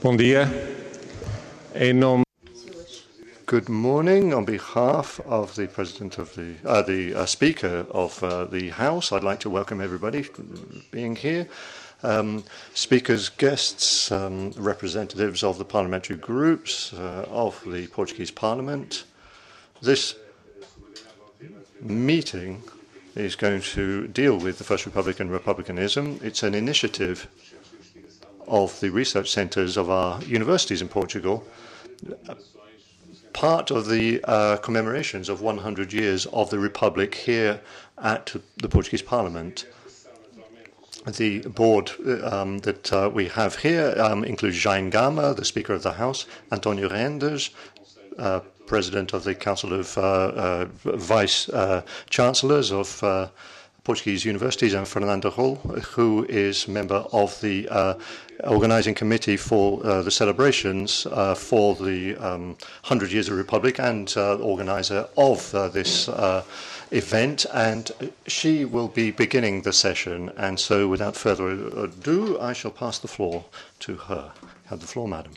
Bom dia. Em nome Good morning. On behalf of the President of the Speaker of the House, I'd like to welcome everybody being here. Speakers, guests, representatives of the parliamentary groups of the Portuguese Parliament. This meeting is going to deal with the First Republic and Republicanism. It's an initiative of the research centres of our universities in Portugal, part of the commemorations of 100 years of the Republic here at the Portuguese Parliament. The board that we have here includes Jaime Gama, the Speaker of the House, António Rendes, President of the Council of Vice Chancellors of Portuguese universities, and Fernando Rol, who is member of the organising committee for the celebrations for the 100 Years of Republic and organiser of this event, and she will be beginning the session. And so, without further ado, I shall pass the floor to her. Have the floor, madam.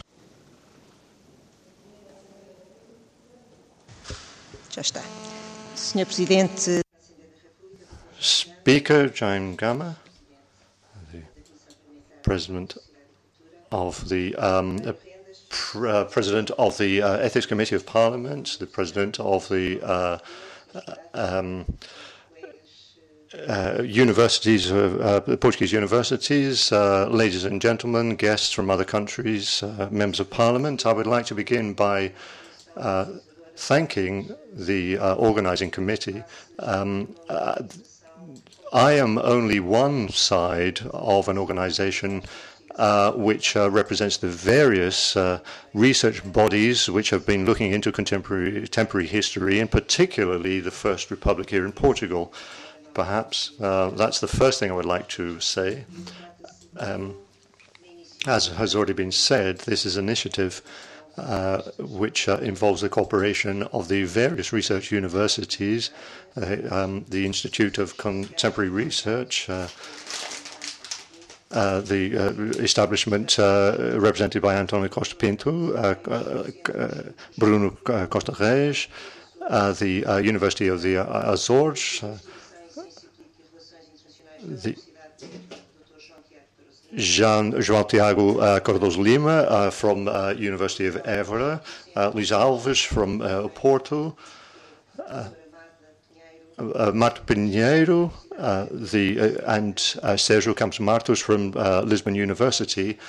Já está. Senhor Presidente. Speaker Jaime Gama, the President of the President of the Ethics Committee of Parliament, the President of the universities, the Portuguese universities, ladies and gentlemen, guests from other countries, members of Parliament. I would like to begin by thanking the organising committee. I am only one side of an organisation which represents the various research bodies which have been looking into contemporary history, and particularly the First Republic here in Portugal. Perhaps that's the first thing I would like to say. As has already been said, this is an initiative which involves the cooperation of the various research universities, the Institute of Contemporary Research, the establishment represented by António Costa Pinto, Bruno Costa Reis, the University of the Azores, the João Tiago Cardoso Lima from University of Évora, Luís Alves from Porto, Marto Pinheiro, and Sérgio Campos Martos from Lisbon University.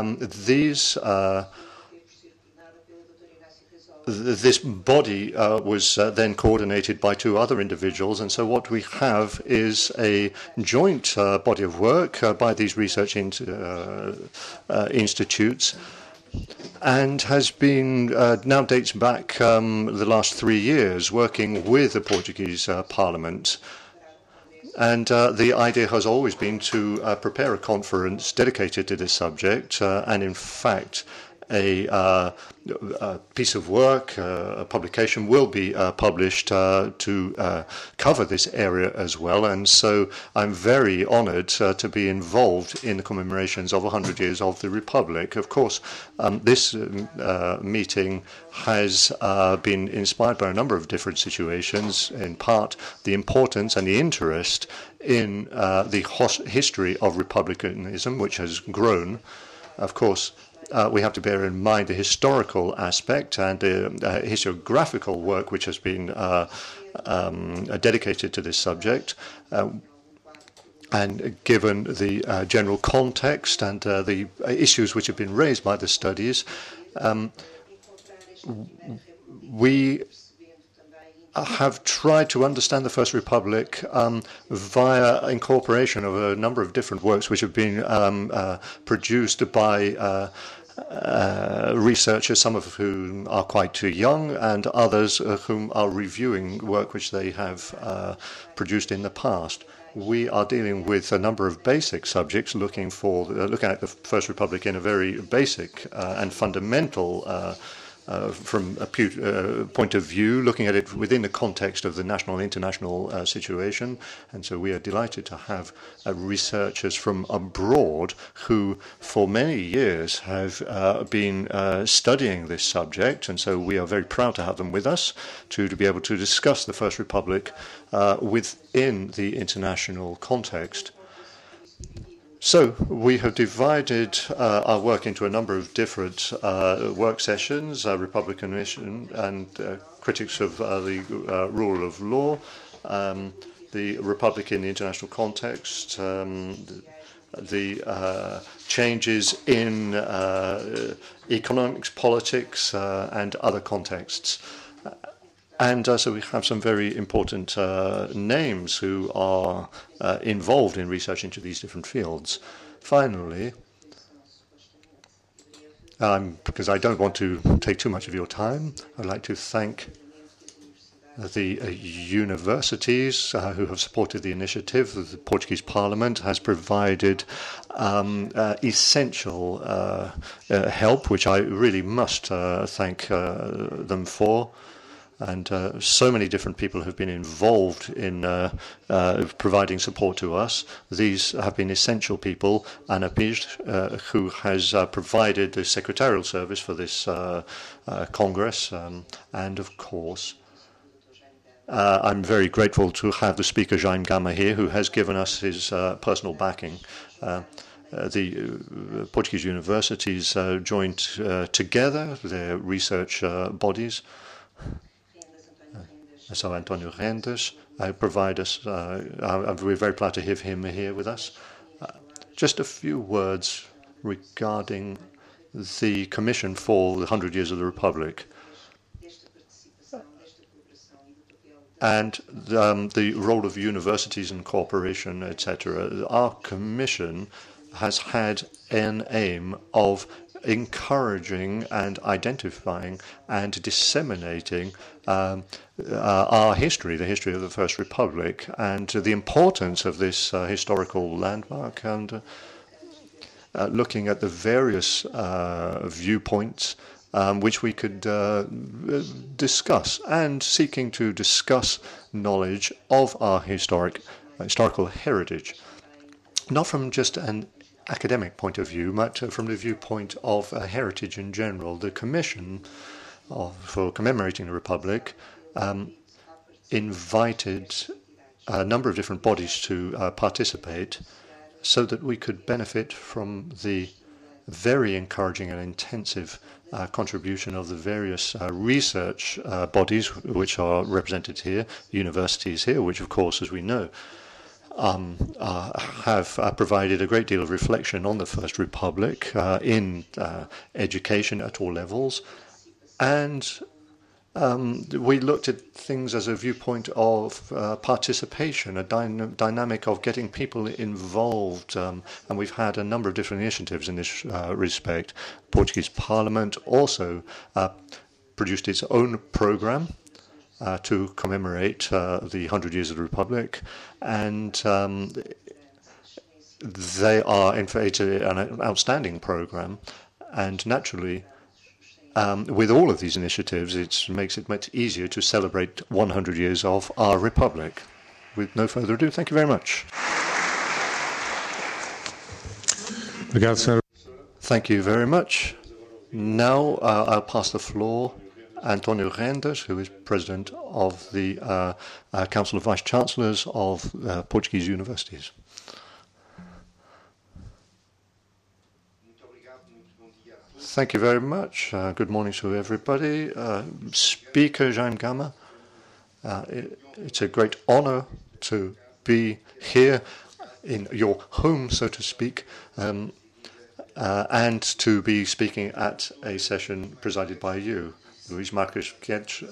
This body was then coordinated by two other individuals, and so what we have is a joint body of work by these research institutes, and has been, now dates back the last 3 years, working with the Portuguese Parliament. And the idea has always been to prepare a conference dedicated to this subject, and in fact, a piece of work, a publication will be published to cover this area as well. And so I'm very honoured to be involved in the commemorations of 100 years of the Republic. Of course, this meeting has been inspired by a number of different situations, in part the importance and the interest in the history of republicanism, which has grown. Of course, we have to bear in mind the historical aspect and the historiographical work which has been dedicated to this subject. And given the general context and the issues which have been raised by the studies, we have tried to understand the First Republic via incorporation of a number of different works which have been produced by researchers, some of whom are quite too young, and others whom are reviewing work which they have produced in the past. We are dealing with a number of basic subjects, looking at the First Republic in a very basic and fundamental from a point of view, looking at it within the context of the national and international situation. And so we are delighted to have researchers from abroad who, for many years, have been studying this subject. And so we are very proud to have them with us to be able to discuss the First Republic within the international context. So we have divided our work into a number of different work sessions, Republicanism and critics of the rule of law, the Republic in the international context, the changes in economics, politics, and other contexts. And so we have some very important names who are involved in research into these different fields. Finally, because I don't want to take too much of your time, I'd like to thank the universities who have supported the initiative. The Portuguese Parliament has provided essential help, which I really must thank them for. And so many different people have been involved in providing support to us. These have been essential people. Ana Pires, who has provided the secretarial service for this Congress. And of course, I'm very grateful to have the speaker, Jaime Gama, here, who has given us his personal backing. The Portuguese universities joined together, their research bodies. So António Rendas provide us. We're very proud to have him here with us. Just a few words regarding the Commission for the 100 Years of the Republic and the role of universities and cooperation, etc. Our Commission has had an aim of encouraging and identifying and disseminating our history, the history of the First Republic, and the importance of this historical landmark, and looking at the various viewpoints which we could discuss, and seeking to discuss knowledge of our historical heritage, not from just an academic point of view, but from the viewpoint of heritage in general. The Commission for Commemorating the Republic invited a number of different bodies to participate so that we could benefit from the very encouraging and intensive contribution of the various research bodies which are represented here, universities here, which of course, as we know, have provided a great deal of reflection on the First Republic in education at all levels. And we looked at things as a viewpoint of participation, a dynamic of getting people involved. And we've had a number of different initiatives in this respect. Portuguese Parliament also produced its own program to commemorate the 100 Years of the Republic, and they are, in fact, an outstanding program. And naturally, with all of these initiatives, it makes it much easier to celebrate 100 years of our Republic. With no further ado, thank you very much. Thank you very much. Now I'll pass the floor António Rendas, who is President of the Council of Vice-Chancellors of Portuguese universities. Thank you very much. Good morning to everybody. Speaker Jaime Gama, it's a great honor to be here in your home, so to speak, and to be speaking at a session presided by you. Luís Marques Guedes,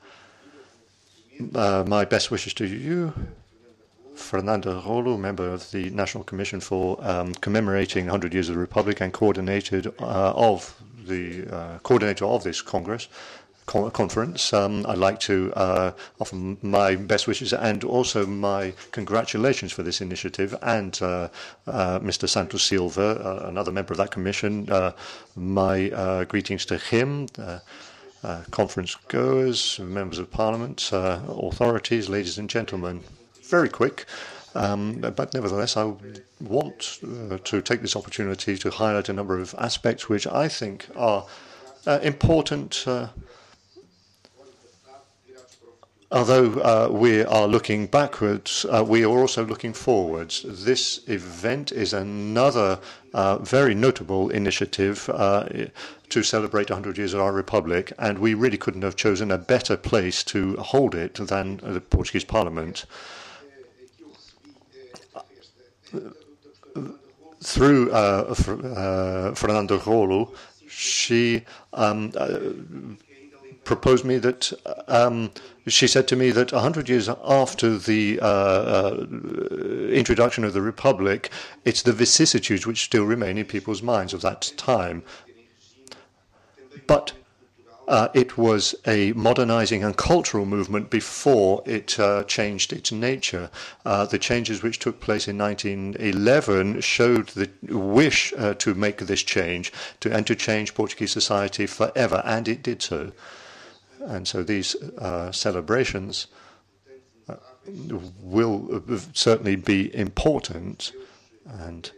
my best wishes to you. Fernando Rolo, member of the National Commission for Commemorating 100 Years of the Republic and coordinator of this conference. I'd like to offer my best wishes and also my congratulations for this initiative, and Mr. Santos Silva, another member of that commission, my greetings to him. conference goers, members of parliament, authorities, ladies and gentlemen. Very quick, but nevertheless, I want to take this opportunity to highlight a number of aspects which I think are important. Although we are looking backwards, we are also looking forwards. This event is another very notable initiative to celebrate 100 years of our republic, and we really couldn't have chosen a better place to hold it than the Portuguese Parliament. Through Fernando Rolo, she proposed me that she said to me that 100 years after the introduction of the Republic, it's the vicissitudes which still remain in people's minds of that time. But it was a modernizing and cultural movement before it changed its nature. The changes which took place in 1911 showed the wish to make this change, and to change Portuguese society forever, and it did so. And so these celebrations will certainly be important and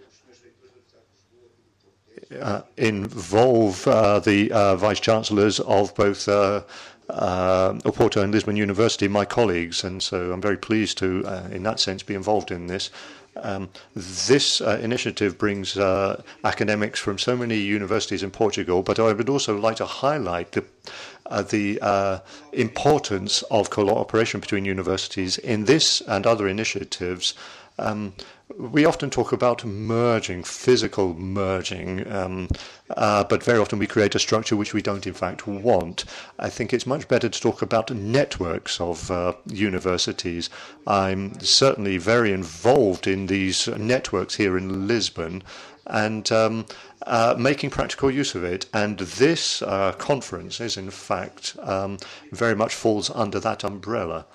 involve the vice-chancellors of both Oporto and Lisbon University, my colleagues, and so I'm very pleased to, in that sense, be involved in this. This initiative brings academics from so many universities in Portugal, but I would also like to highlight the importance of cooperation between universities in this and other initiatives. We often talk about merging, physical merging, but very often we create a structure which we don't in fact want. I think it's much better to talk about networks of universities. I'm certainly very involved in these networks here in Lisbon and making practical use of it. And this conference is in fact very much falls under that umbrella.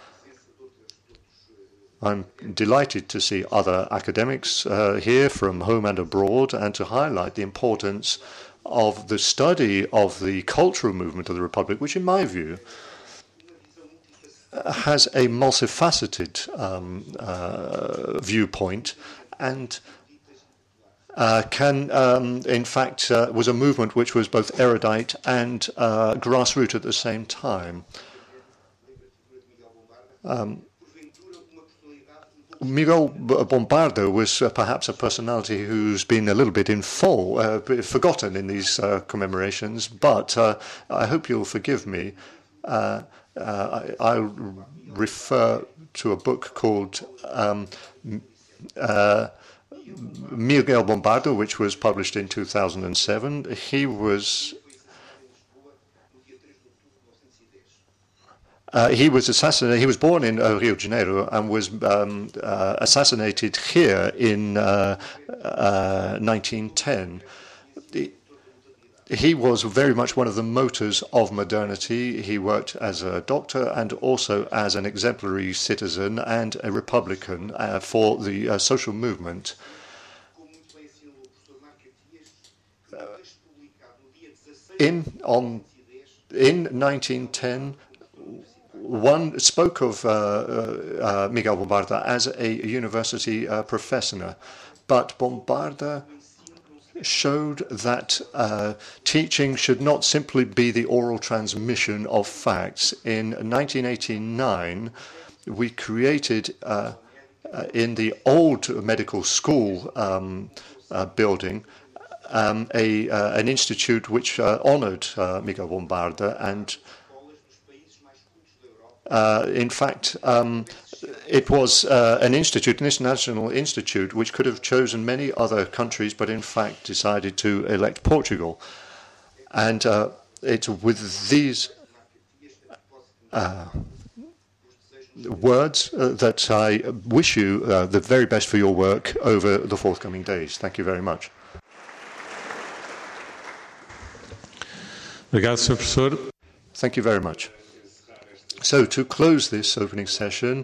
I'm delighted to see other academics here from home and abroad, and to highlight the importance of the study of the cultural movement of the Republic, which in my view has a multifaceted viewpoint and in fact, was a movement which was both erudite and grassroots at the same time. Miguel Bombardo was perhaps a personality who's been a little bit forgotten in these commemorations, but I hope you'll forgive me. I'll refer to a book called Miguel Bombardo, which was published in 2007. He was assassinated. He was born in Rio de Janeiro and was assassinated here in 1910. He was very much one of the motors of modernity. He worked as a doctor and also as an exemplary citizen and a Republican for the social movement. In 1910, one spoke of Miguel Bombarda as a university professor, but Bombarda showed that teaching should not simply be the oral transmission of facts. In 1989, we created in the old medical school building an institute which honored Miguel Bombarda, and in fact, it was an institute, an international institute, which could have chosen many other countries, but in fact decided to elect Portugal. And it's with these words that I wish you the very best for your work over the forthcoming days. Thank you very much. Thank you very much. So, to close this opening session,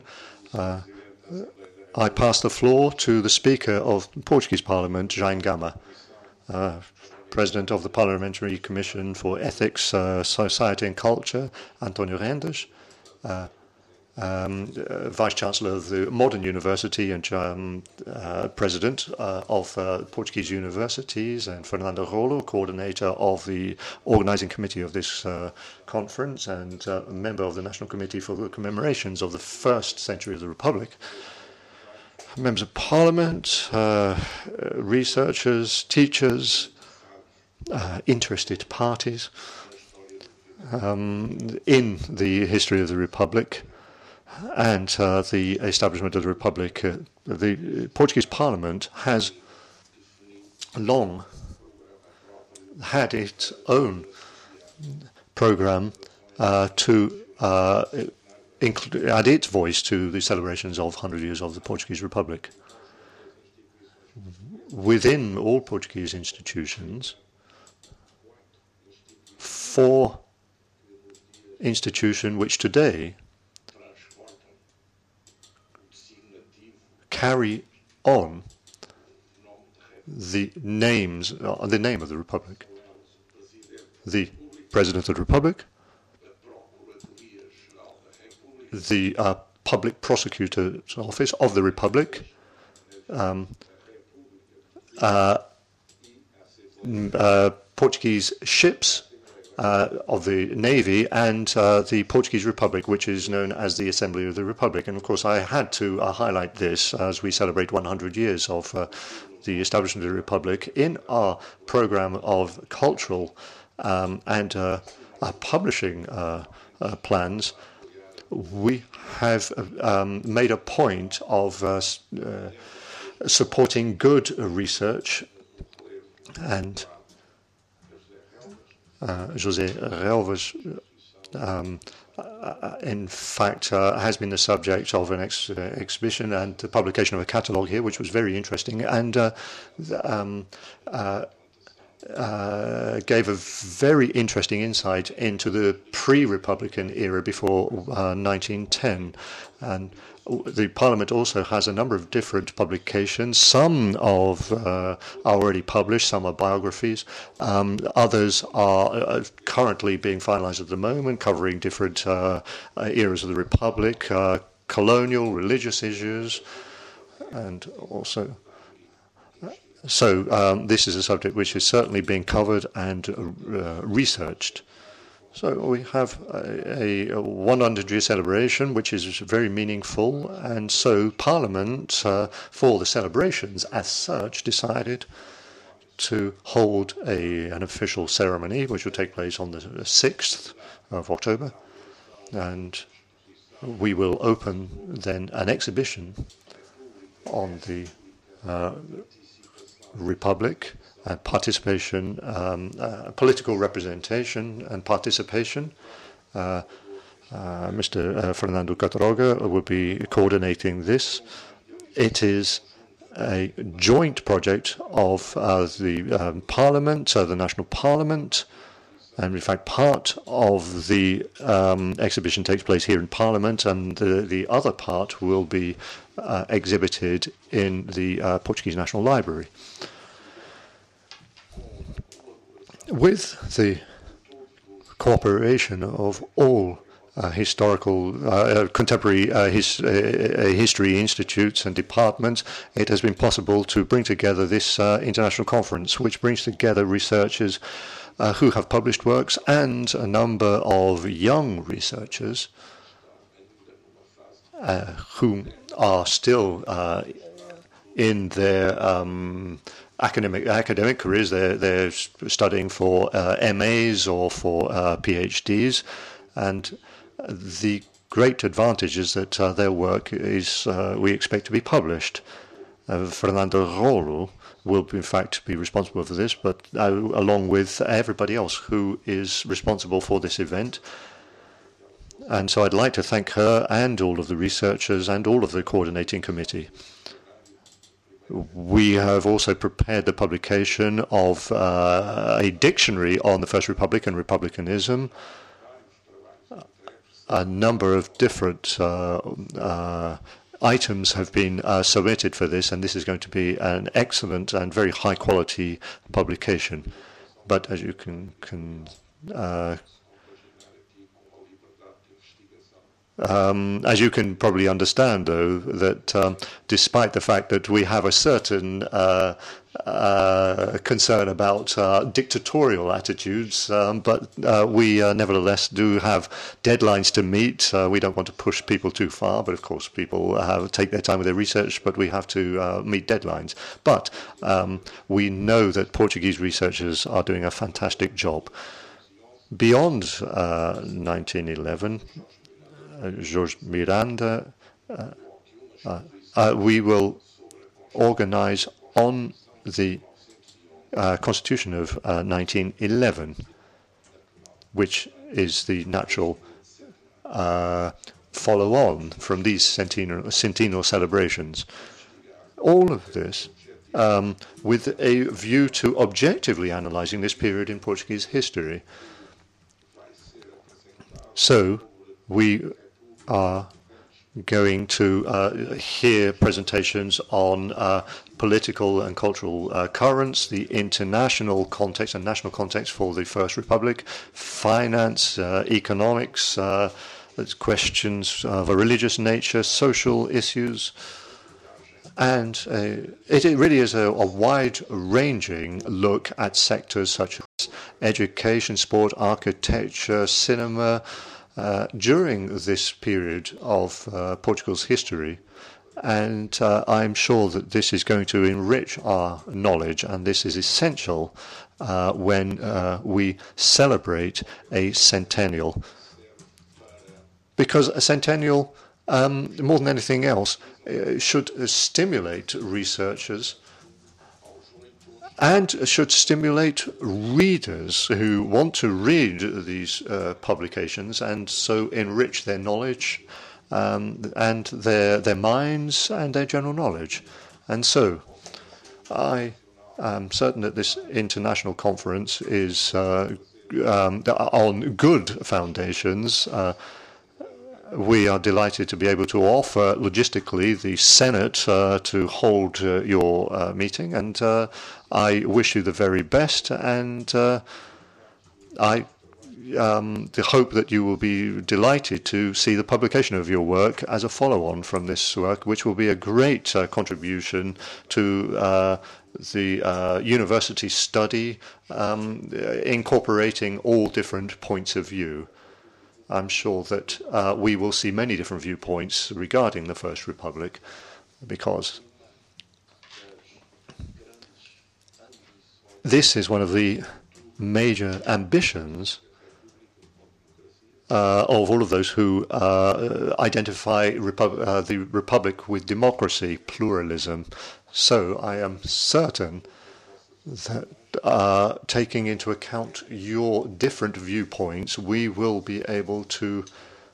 I pass the floor to the Speaker of the Portuguese Parliament, Jaime Gama. President of the Parliamentary Commission for Ethics, Society and Culture, António Rendes, Vice-Chancellor of the Modern University and President of Portuguese Universities, and Fernando Rolo, Coordinator of the Organising Committee of this conference and a member of the National Committee for the Commemorations of the First Century of the Republic. Members of Parliament, researchers, teachers, interested parties in the history of the Republic and the establishment of the Republic. The Portuguese Parliament has long had its own programme to add its voice to the celebrations of 100 years of the Portuguese Republic. Within all Portuguese institutions, 4 institutions which today carry on the name of the Republic. The President of the Republic, the Public Prosecutor's Office of the Republic, Portuguese ships of the Navy, and the Portuguese Republic, which is known as the Assembly of the Republic. And of course, I had to highlight this as we celebrate 100 years of the establishment of the Republic in our program of cultural and publishing plans. We have made a point of supporting good research, and José Relvas, in fact, has been the subject of an exhibition and the publication of a catalogue here, which was very interesting, and gave a very interesting insight into the pre-Republican era before 1910. And the Parliament also has a number of different publications. Some are already published, some are biographies. Others are currently being finalized at the moment, covering different eras of the Republic, colonial, religious issues, and also. So this is a subject which is certainly being covered and researched. So we have a 100-year celebration, which is very meaningful, and so Parliament, for the celebrations as such, decided to hold an official ceremony, which will take place on the 6th of October, and we will open then an exhibition on the Republic, participation, political representation and participation. Mr. Fernando Cattarroga will be coordinating this. It is a joint project of the Parliament, the National Parliament, and in fact part of the exhibition takes place here in Parliament, and the other part will be exhibited in the Portuguese National Library. With the cooperation of all historical, contemporary history institutes and departments, it has been possible to bring together this international conference, which brings together researchers who have published works and a number of young researchers who are still in their academic careers. They're studying for MAs or for PhDs, and the great advantage is that their work is, we expect, to be published. Fernando Rolo will, in fact, be responsible for this, but along with everybody else who is responsible for this event. And so I'd like to thank her and all of the researchers and all of the coordinating committee. We have also prepared the publication of a dictionary on the First Republic and republicanism. A number of different items have been submitted for this, and this is going to be an excellent and very high-quality publication. But as you can as you can probably understand, though, that despite the fact that we have a certain concern about dictatorial attitudes, but we nevertheless do have deadlines to meet. We don't want to push people too far, but of course people take their time with their research, but we have to meet deadlines. But we know that Portuguese researchers are doing a fantastic job. Beyond 1911, Jorge Miranda, we will organize on the Constitution of 1911, which is the natural follow-on from these centennial celebrations. All of this with a view to objectively analyzing this period in Portuguese history. So we are going to hear presentations on political and cultural currents, the international context and national context for the First Republic, finance, economics, questions of a religious nature, social issues. And it really is a wide-ranging look at sectors such as education, sport, architecture, cinema, during this period of Portugal's history. And I'm sure that this is going to enrich our knowledge, and this is essential when we celebrate a centennial. Because a centennial, more than anything else, should stimulate researchers and should stimulate readers who want to read these publications and so enrich their knowledge and their minds and their general knowledge. And so I am certain that this international conference is on good foundations. We are delighted to be able to offer logistically the Senate to hold your meeting, and I wish you the very best, and I hope that you will be delighted to see the publication of your work as a follow-on from this work, which will be a great contribution to the university study, incorporating all different points of view. I'm sure that we will see many different viewpoints regarding the First Republic, because this is one of the major ambitions of all of those who identify the Republic with democracy, pluralism. So I am certain that taking into account your different viewpoints, we will be able to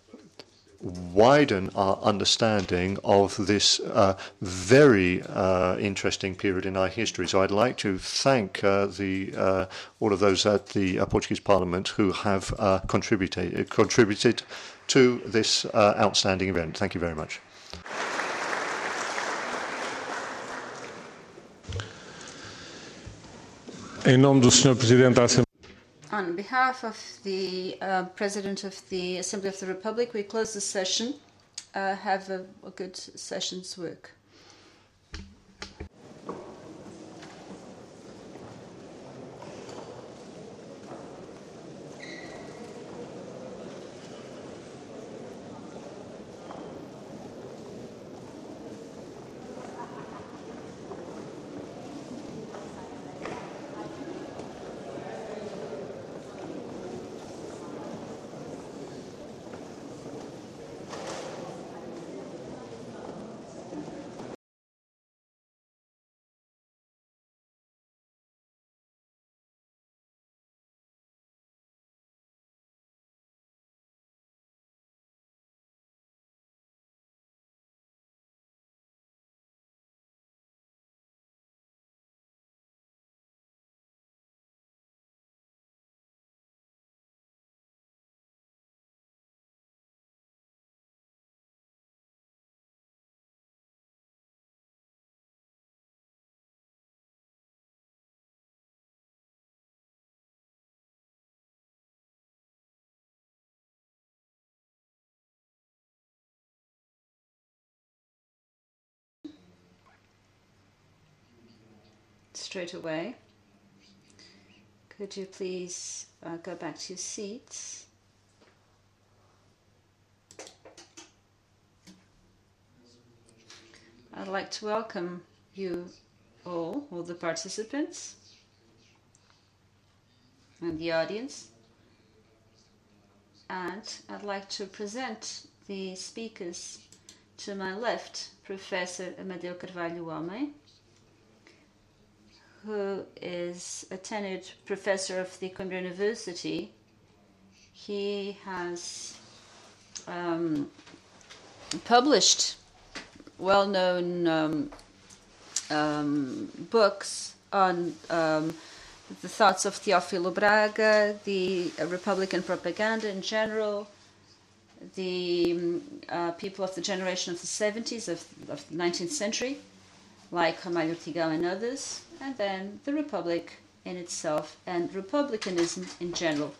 widen our understanding of this very interesting period in our history. So I'd like to thank all of those at the Portuguese Parliament who have contributed to this outstanding event. Thank you very much. Em nome do Sr. Presidente da Assembleia. On behalf of the President of the Assembly of the Republic, we close the session. Have a good session's work. straight away. Could you please go back to your seats? I'd like to welcome you all the participants and the audience. And I'd like to present the speakers to my left, Professor Amadeu Carvalho Homem, who is a tenured professor of the Coimbra University. He has published well-known books on the thoughts of Teófilo Braga, the Republican propaganda in general, the people of the generation of the 70s of the 19th century, like Ramalho Ortigão and others, and then the Republic in itself and republicanism in general.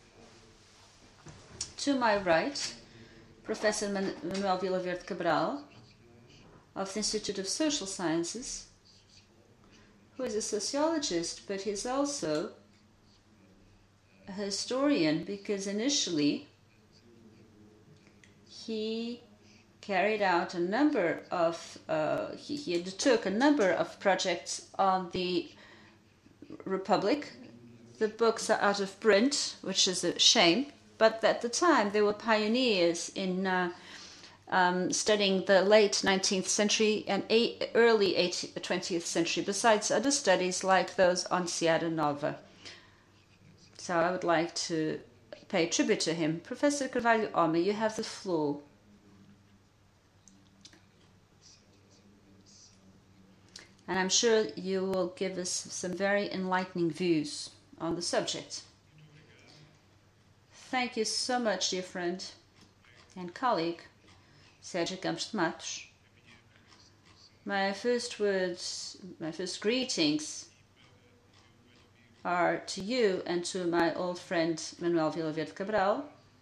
To my right, Professor Manuel Vilaverde Cabral of the Institute of Social Sciences, who is a sociologist, but he's also a historian, because initially he carried out a number of, he undertook a number of projects on the Republic. The books are out of print, which is a shame, but at the time they were pioneers in studying the late 19th century and early 20th century, besides other studies like those on Seara Nova. So I would like to pay tribute to him. Professor Carvalho Homem, you have the floor. And I'm sure you will give us some very enlightening views on the subject. Thank you so much, dear friend and colleague, Sérgio Campos de Matos. My first words, my first greetings are to you and to my old friend Manuel Vilaverde Cabral.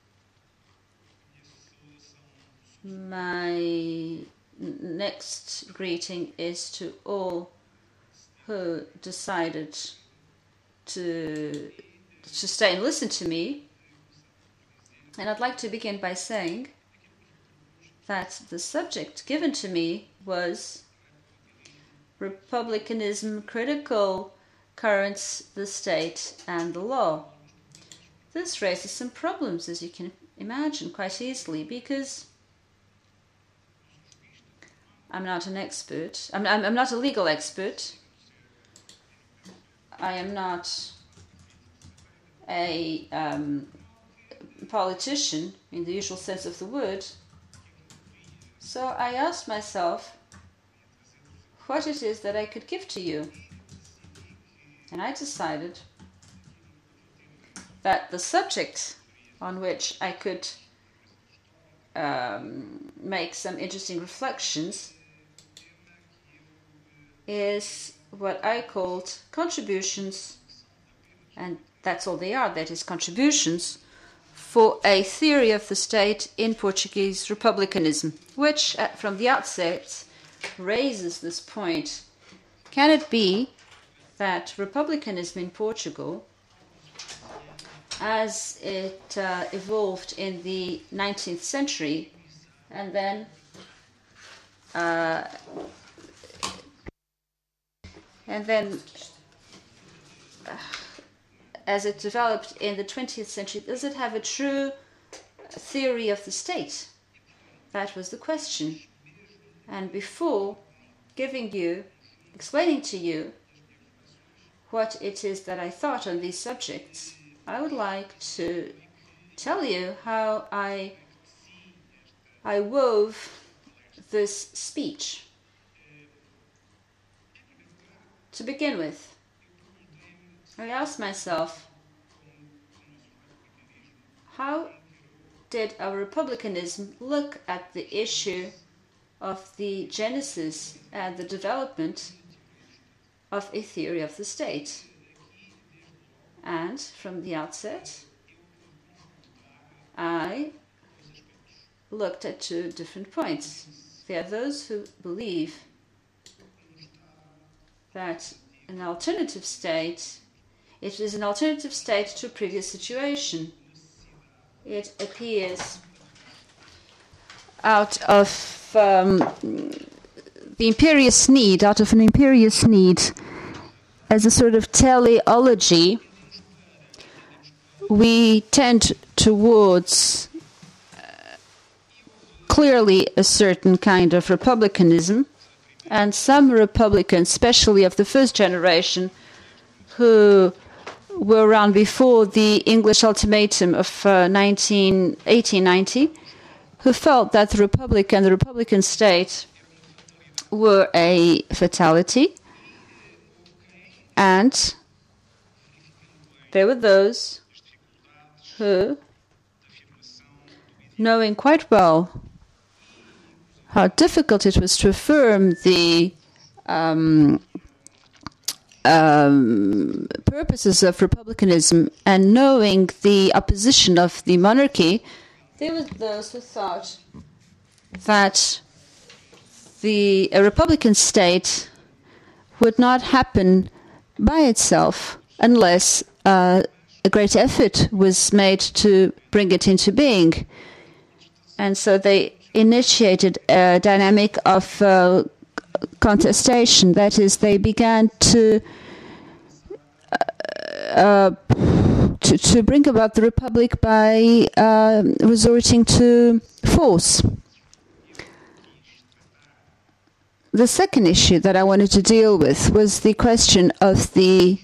My next greeting is to all who decided to stay and listen to me. And I'd like to begin by saying that the subject given to me was Republicanism, Critical Currents, the State and the Law. This raises some problems, as you can imagine, quite easily, because I'm not an expert. I'm not a legal expert. I am not a politician in the usual sense of the word. So I asked myself what it is that I could give to you. And I decided that the subject on which I could make some interesting reflections is what I called contributions, and that's all they are, that is contributions, for a theory of the state in Portuguese republicanism, which from the outset raises this point. Can it be that republicanism in Portugal, as it evolved in the 19th century, and then as it developed in the 20th century, does it have a true theory of the state? That was the question. And before explaining to you what it is that I thought on these subjects, I would like to tell you how I wove this speech. To begin with, I asked myself, how did our republicanism look at the issue of the genesis and the development of a theory of the state? And from the outset, I looked at two different points. There are those who believe that an alternative state. It is an alternative state to a previous situation. It appears out of the imperious need, out of an imperious need, as a sort of teleology. We tend towards clearly a certain kind of republicanism, and some Republicans, especially of the first generation, who were around before the English ultimatum of 1890, who felt that the Republic and the Republican state were a fatality, and there were those who, knowing quite well how difficult it was to affirm the purposes of republicanism, and knowing the opposition of the monarchy, there were those who thought that a republican state would not happen by itself unless a great effort was made to bring it into being. And so they initiated a dynamic of contestation. That is, they began to bring about the republic by resorting to force. The second issue that I wanted to deal with was the question of the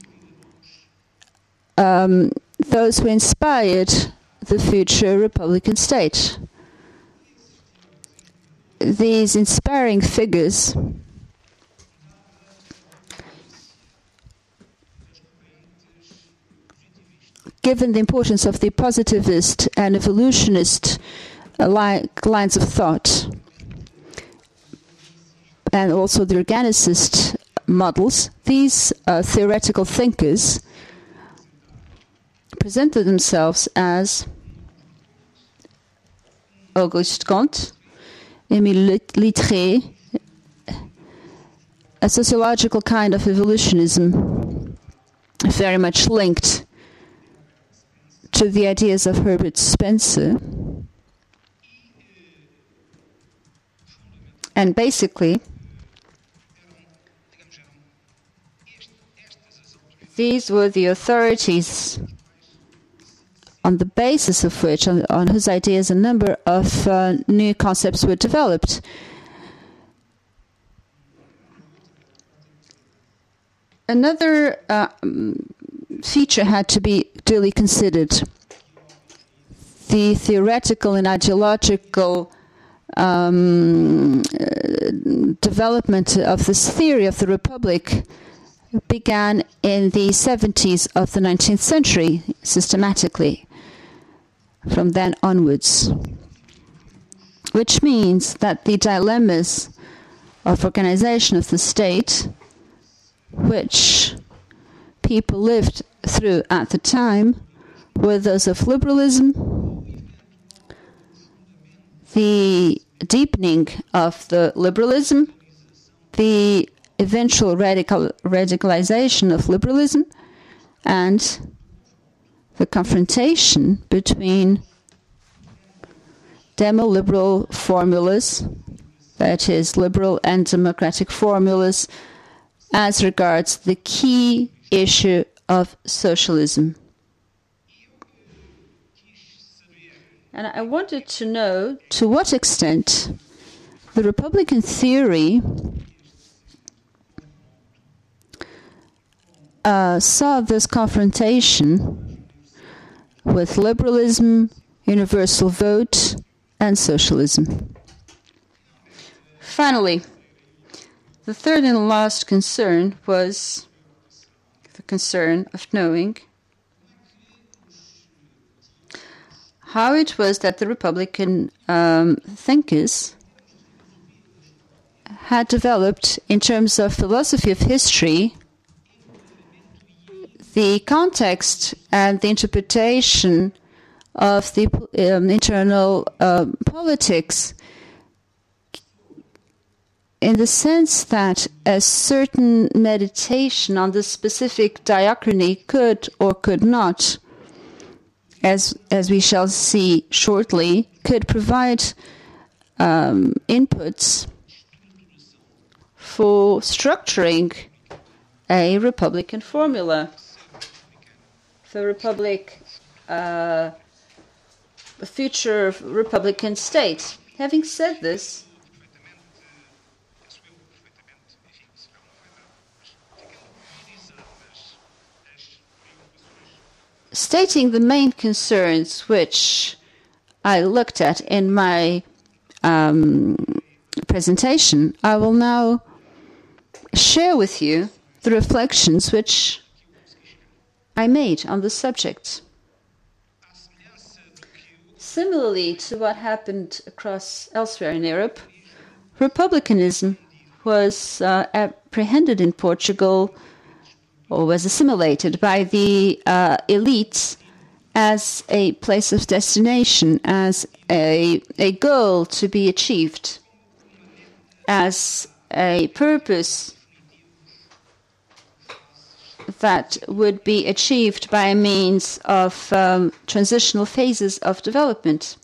those who inspired the future republican state. These inspiring figures given the importance of the positivist and evolutionist lines of thought, and also the organicist models, these theoretical thinkers presented themselves as Auguste Comte, Émile Littré, a sociological kind of evolutionism very much linked to the ideas of Herbert Spencer. And basically, these were the authorities on the basis of which, on whose ideas, a number of new concepts were developed. Another feature had to be duly considered: the theoretical and ideological development of this theory of the Republic began in the 70s of the 19th century, systematically, from then onwards. Which means that the dilemmas of organization of the state, which people lived through at the time, were those of liberalism, the deepening of the liberalism, the eventual radicalization of liberalism, and the confrontation between demo-liberal formulas, that is, liberal and democratic formulas, as regards the key issue of socialism. And I wanted to know to what extent the Republican theory saw this confrontation with liberalism, universal vote, and socialism. Finally, the third and last concern was the concern of knowing how it was that the Republican thinkers had developed, in terms of philosophy of history, the context and the interpretation of the internal politics in the sense that a certain meditation on the specific diachrony could or could not, as we shall see shortly, could provide inputs for structuring a Republican formula. The Republic, a future Republican state. Having said this, stating the main concerns which I looked at in my presentation, I will now share with you the reflections which I made on the subject. Similarly to what happened elsewhere in Europe, republicanism was apprehended in Portugal, or was assimilated by the elites as a place of destination, as a goal to be achieved, as a purpose that would be achieved by means of transitional phases of development.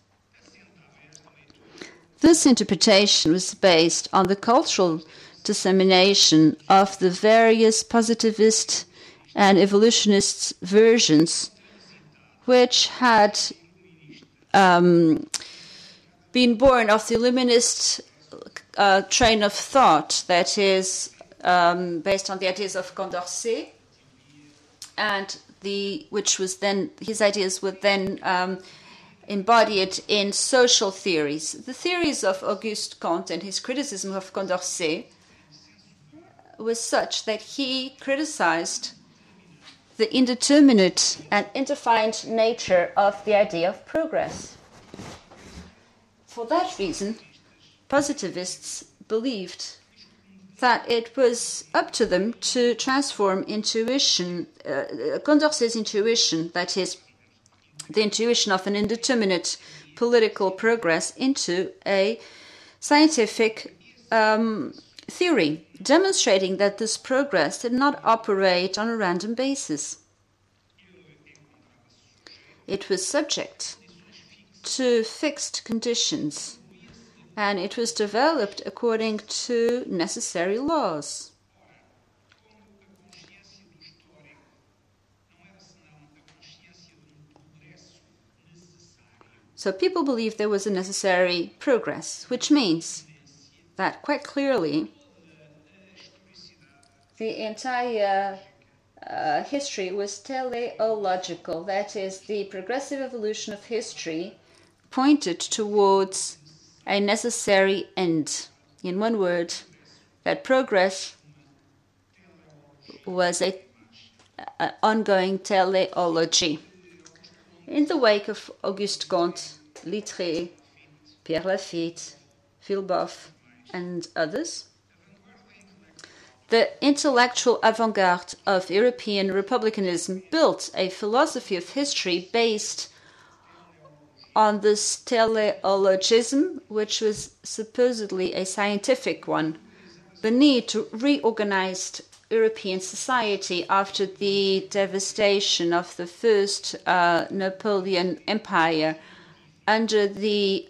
This interpretation was based on the cultural dissemination of the various positivist and evolutionist versions which had been born of the Illuminist train of thought, that is based on the ideas of Condorcet, and which was then, his ideas were then embodied in social theories. The theories of Auguste Comte and his criticism of Condorcet was such that he criticized the indeterminate and indefined nature of the idea of progress. For that reason, positivists believed that it was up to them to transform intuition, Condorcet's intuition, that is, the intuition of an indeterminate political progress, into a scientific theory, demonstrating that this progress did not operate on a random basis. It was subject to fixed conditions, and it was developed according to necessary laws. So people believed there was a necessary progress, which means that quite clearly the entire history was teleological, that is, the progressive evolution of history pointed towards a necessary end. In one word, that progress was an ongoing teleology. In the wake of Auguste Comte, Littré, Pierre Lafitte, Villeboeuf, and others, the intellectual avant-garde of European republicanism built a philosophy of history based on this teleologism, which was supposedly a scientific one, the need to reorganize European society after the devastation of the first Napoleon Empire under the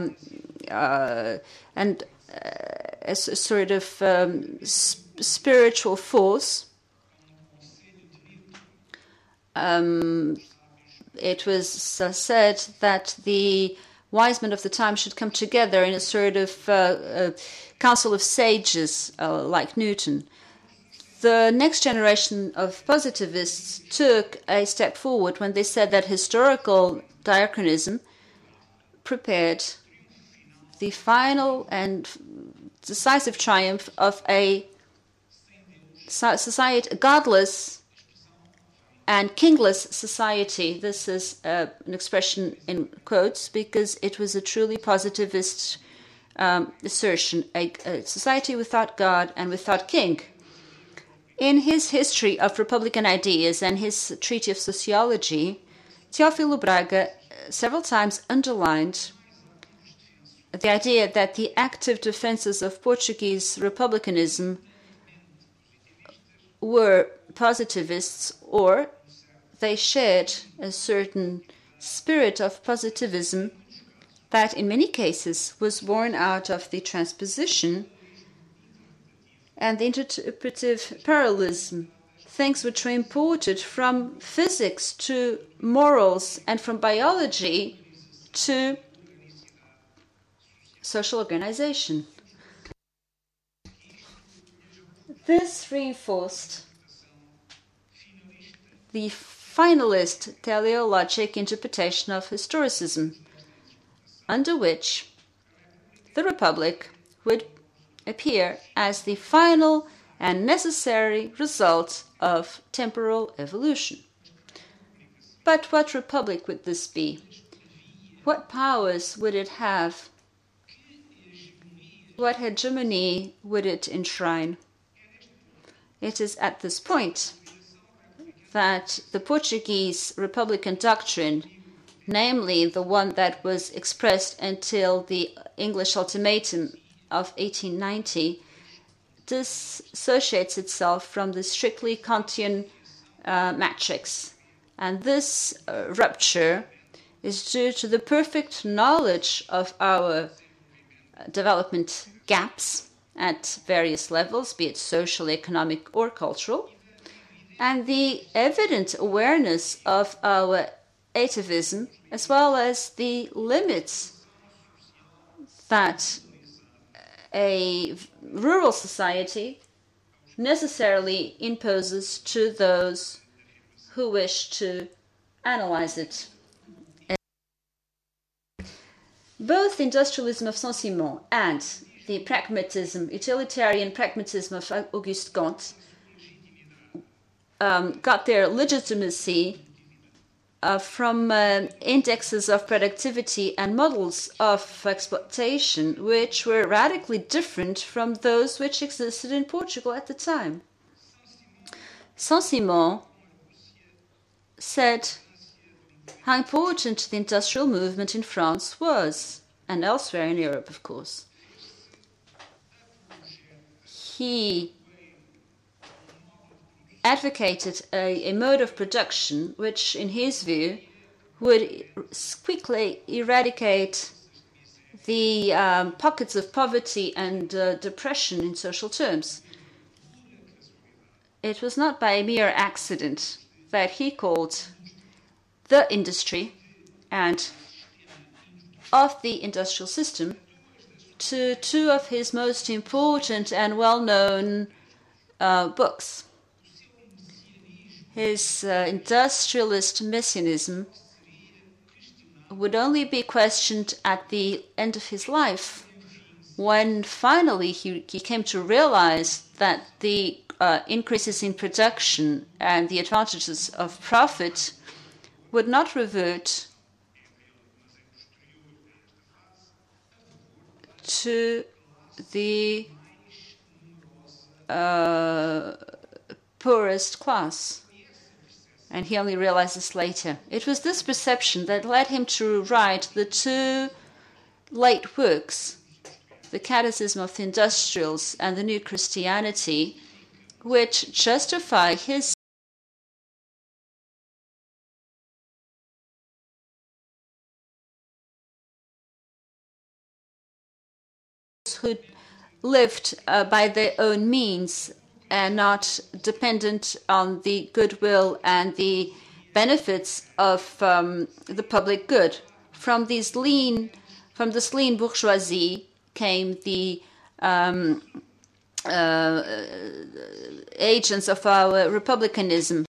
and as a sort of spiritual force. It was said that the wise men of the time should come together in a sort of council of sages like Newton. The next generation of positivists took a step forward when they said that historical diachronism prepared the final and decisive triumph of a society, a godless and kingless society. This is an expression in quotes because it was a truly positivist assertion, a society without God and without king. In his history of Republican ideas and his treatise of sociology, Teófilo Braga several times underlined the idea that the active defenses of Portuguese republicanism were positivists, or they shared a certain spirit of positivism that in many cases was born out of the transposition and the interpretive parallelism, things which were imported from physics to morals and from biology to social organization. This reinforced the finalist teleologic interpretation of historicism, under which the Republic would appear as the final and necessary result of temporal evolution. But what Republic would this be? What powers would it have? What hegemony would it enshrine? It is at this point that the Portuguese Republican doctrine, namely the one that was expressed until the English ultimatum of 1890, dissociates itself from the strictly Kantian matrix. And this rupture is due to the perfect knowledge of our development gaps at various levels, be it social, economic, or cultural, and the evident awareness of our atavism, as well as the limits that a rural society necessarily imposes to those who wish to analyze it. Both the industrialism of Saint-Simon and the pragmatism, utilitarian pragmatism of Auguste Comte got their legitimacy from indexes of productivity and models of exploitation, which were radically different from those which existed in Portugal at the time. Saint-Simon said how important the industrial movement in France was, and elsewhere in Europe, of course. He advocated a mode of production which, in his view, would quickly eradicate the pockets of poverty and depression in social terms. It was not by a mere accident that he called the industry and of the industrial system to two of his most important and well-known books. His industrialist messianism would only be questioned at the end of his life, when finally he came to realize that the increases in production and the advantages of profit would not revert to the poorest class. And he only realized this later. It was this perception that led him to write the two late works, The Catechism of the Industrials and The New Christianity, which justify his who lived by their own means and not dependent on the goodwill and the benefits of the public good. From this lean bourgeoisie came the agents of our republicanism,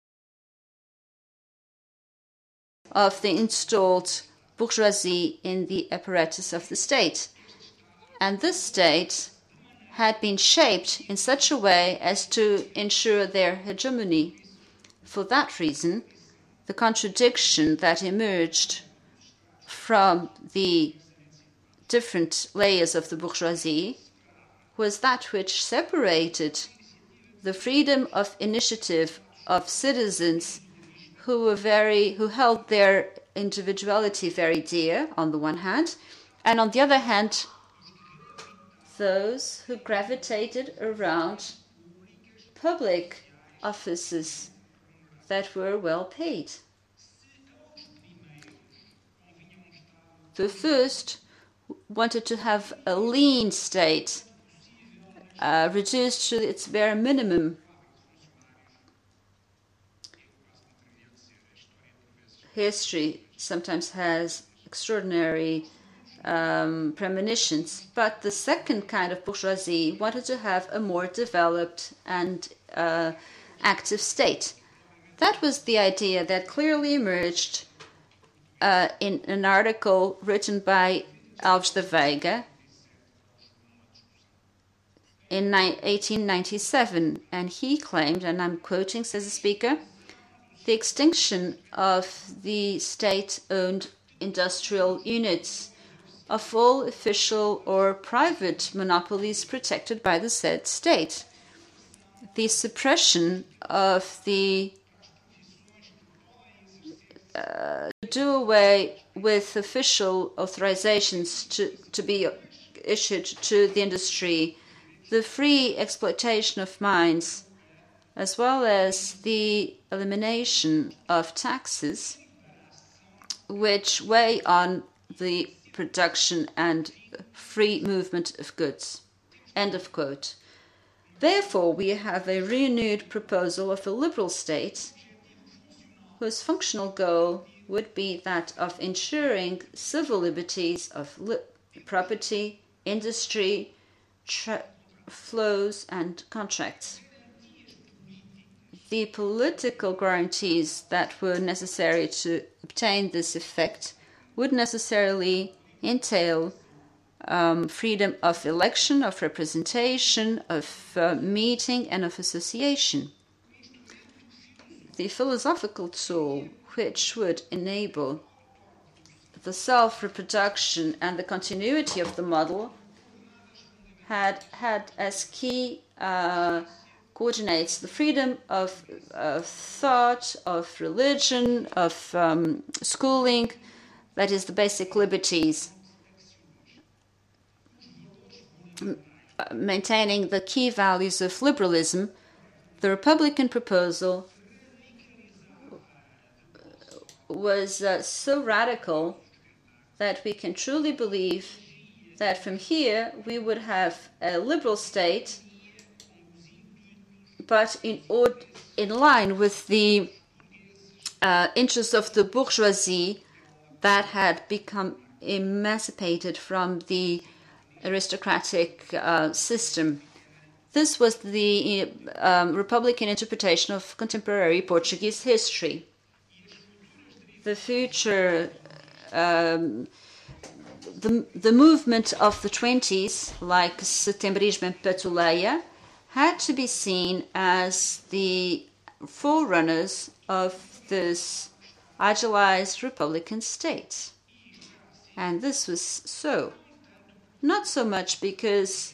of the installed bourgeoisie in the apparatus of the state. And this state had been shaped in such a way as to ensure their hegemony. For that reason, the contradiction that emerged from the different layers of the bourgeoisie was that which separated the freedom of initiative of citizens who held their individuality very dear, on the one hand, And on the other hand, those who gravitated around public offices that were well paid. The first wanted to have a lean state, reduced to its bare minimum. History sometimes has extraordinary premonitions, but the second kind of bourgeoisie wanted to have a more developed and active state. That was the idea that clearly emerged in an article written by Alves de Veiga in 1897, and he claimed, and I'm quoting, says the speaker, the extinction of the state-owned industrial units, of all official or private monopolies protected by the said state, the suppression of the do away with official authorizations to be issued to the industry, the free exploitation of mines, as well as the elimination of taxes which weigh on the production and free movement of goods. End of quote. Therefore, we have a renewed proposal of a liberal state whose functional goal would be that of ensuring civil liberties of property, industry, flows, and contracts. The political guarantees that were necessary to obtain this effect would necessarily entail freedom of election, of representation, of meeting, and of association. The philosophical tool which would enable the self-reproduction and the continuity of the model had as key coordinates the freedom of thought, of religion, of schooling, that is, the basic liberties, maintaining the key values of liberalism. The Republican proposal was so radical that we can truly believe that from here we would have a liberal state, but in line with the interests of the bourgeoisie that had become emancipated from the aristocratic system. This was the Republican interpretation of contemporary Portuguese history. The future, the movement of the 20s, like Setembrismo and Patuleia, had to be seen as the forerunners of this idealized Republican state. And this was so. Not so much because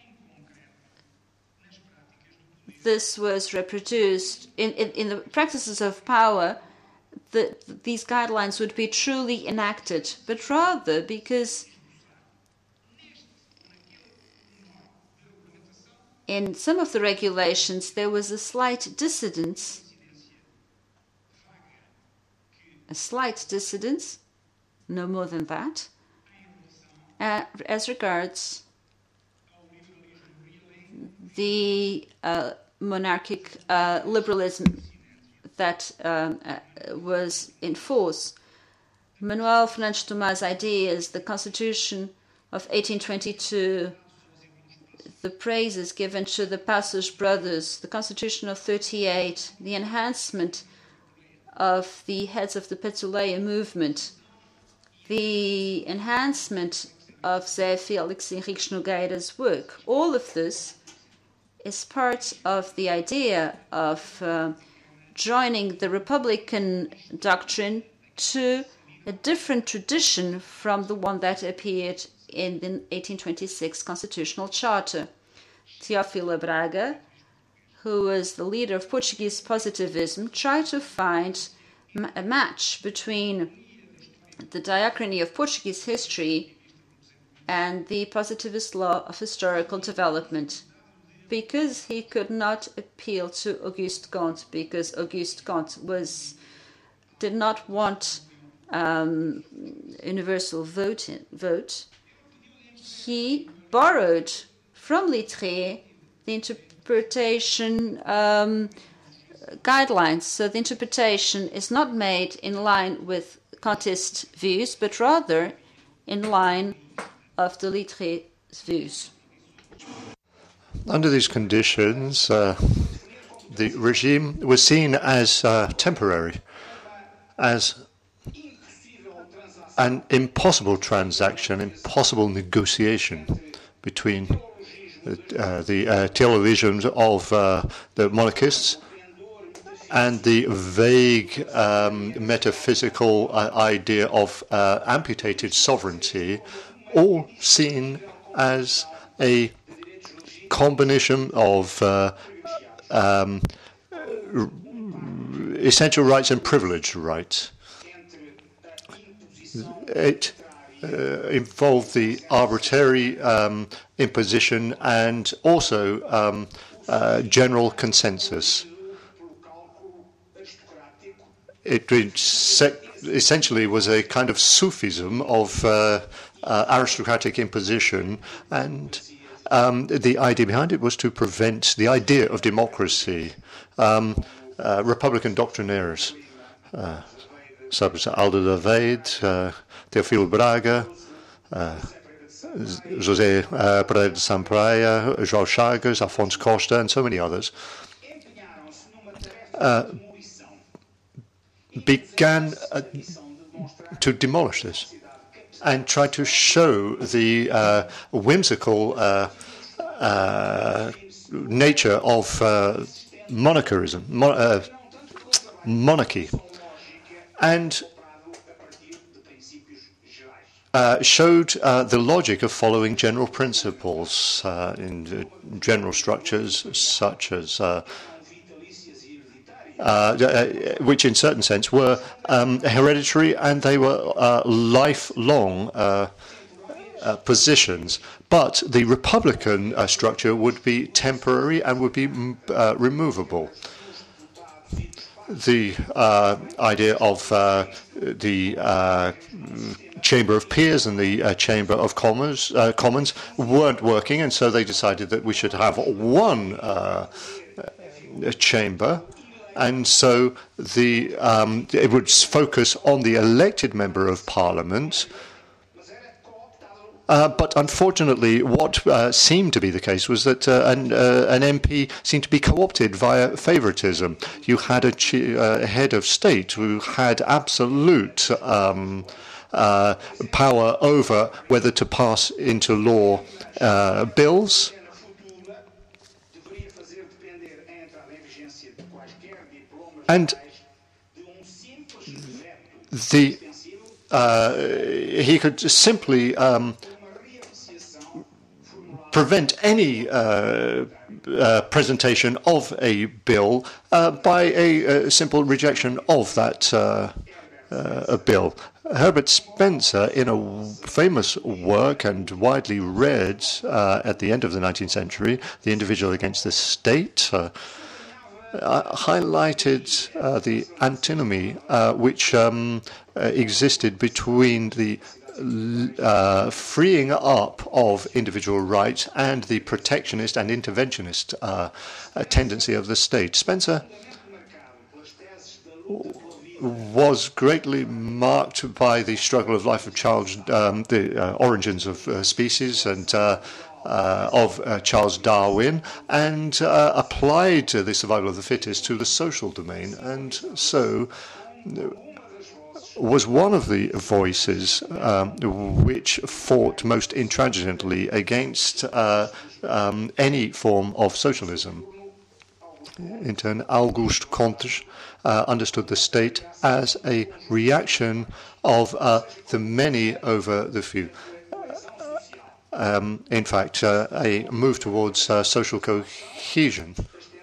this was reproduced in the practices of power, these guidelines would be truly enacted, but rather because in some of the regulations there was a slight dissidence, no more than that, as regards the monarchic liberalism that was in force. Manuel Fernandes Tomás' ideas, the Constitution of 1822, the praises given to the Passos brothers, the Constitution of 38, the enhancement of the heads of the Patuleia movement, the enhancement of Zé Félix Henriques Nogueira's work. All of this is part of the idea of joining the Republican doctrine to a different tradition from the one that appeared in the 1826 Constitutional Charter. Teófilo Braga, who was the leader of Portuguese positivism, tried to find a match between the diachrony of Portuguese history and the positivist law of historical development, because he could not appeal to Auguste Comte, because Auguste Comte did not want universal vote. He borrowed from Littré the interpretation guidelines. So the interpretation is not made in line with Comtist views, but rather in line of the Littré's views. Under these conditions, the regime was seen as temporary, as an impossible transaction, impossible negotiation between the televisions of the monarchists and the vague metaphysical idea of amputated sovereignty, all seen as a combination of essential rights and privileged rights. It involved the arbitrary imposition and also general consensus. It essentially was a kind of Sufism of aristocratic imposition, and the idea behind it was to prevent the idea of democracy. Republican doctrinaires, such as Aldo de Vade, Teofilo Braga, José Pereira de Sampaio, João Chagas, Afonso Costa, and so many others, began to demolish this and try to show the whimsical nature of monarchy, and showed the logic of following general principles in general structures such as which in certain sense were hereditary, and they were lifelong positions. But the republican structure would be temporary and would be removable. The idea of the Chamber of Peers and the Chamber of Commons weren't working, and so they decided that we should have one chamber. And so it would focus on the elected member of Parliament. But unfortunately, what seemed to be the case was that an MP seemed to be co-opted via favouritism. You had a head of state who had absolute power over whether to pass into law bills. And he could simply prevent any presentation of a bill by a simple rejection of that bill. Herbert Spencer, in a famous work and widely read at the end of the 19th century, The Individual Against the State, highlighted the antinomy which existed between the freeing up of individual rights and the protectionist and interventionist tendency of the state. Spencer was greatly marked by the struggle of life of Charles, the origins of species, and of Charles Darwin, and applied the survival of the fittest to the social domain, and so was one of the voices which fought most intransigently against any form of socialism. In turn, Auguste Comte understood the state as a reaction of the many over the few. In fact, a move towards social cohesion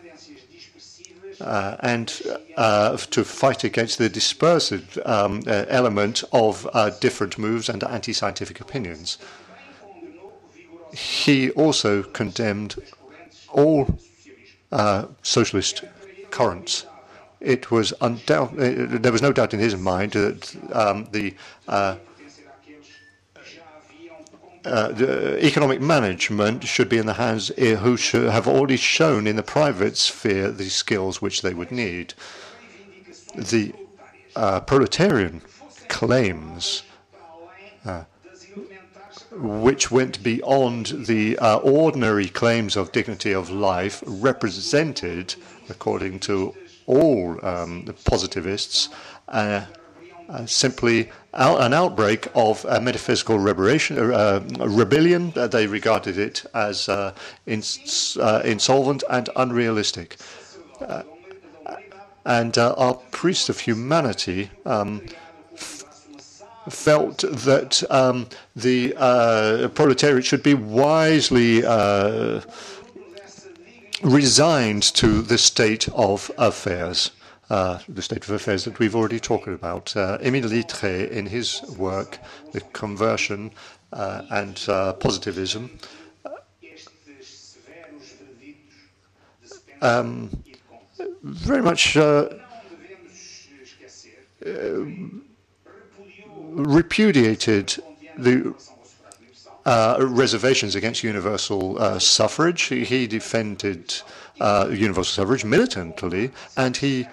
and to fight against the dispersive element of different moves and anti-scientific opinions. he also condemned all socialist currents. It was there was no doubt in his mind that the economic management should be in the hands who should have already shown in the private sphere the skills which they would need. The proletarian claims, which went beyond the ordinary claims of dignity of life, represented, according to all the positivists, simply an outbreak of metaphysical rebellion. They regarded it as insolvent and unrealistic. And our priests of humanity felt that the proletariat should be wisely resigned to the state of affairs. The state of affairs that we've already talked about. Émile Littré, in his work, The Conversion and Positivism, very much repudiated the reservations against universal suffrage. He defended universal suffrage militantly, and he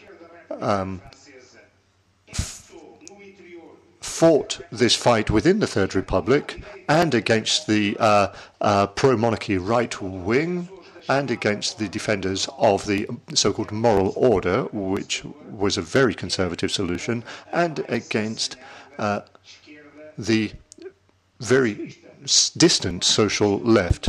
fought this fight within the Third Republic and against the pro-monarchy right wing and against the defenders of the so-called moral order, which was a very conservative solution, and against the very distant social left.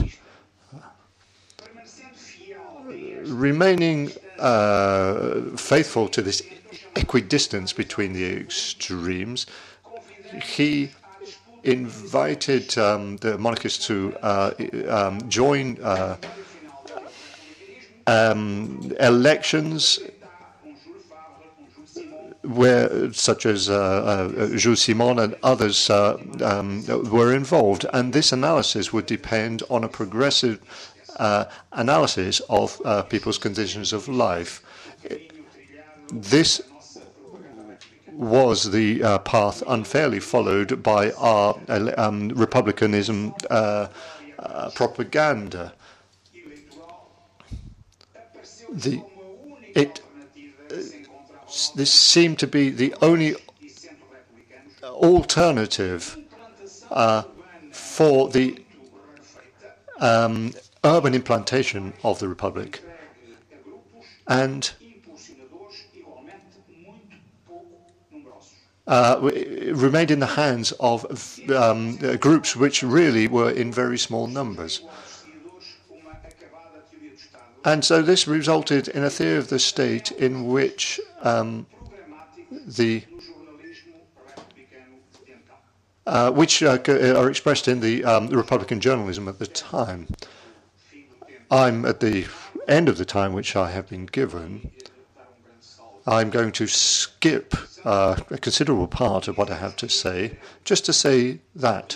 Remaining faithful to this equidistance between the extremes, he invited the monarchists to join elections where, such as Jules Simon and others were involved, and this analysis would depend on a progressive analysis of people's conditions of life. This was the path unfairly followed by our republicanism propaganda. This seemed to be the only alternative for the urban implantation of the Republic, and it remained in the hands of groups which really were in very small numbers. And so this resulted in a theory of the state in which which are expressed in the Republican journalism at the time. I'm at the end of the time which I have been given. I'm going to skip a considerable part of what I have to say, just to say that.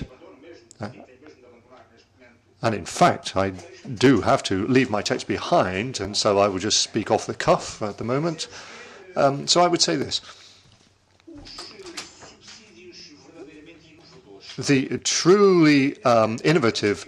And in fact, I do have to leave my text behind, and so I will just speak off the cuff at the moment. So I would say this. The truly innovative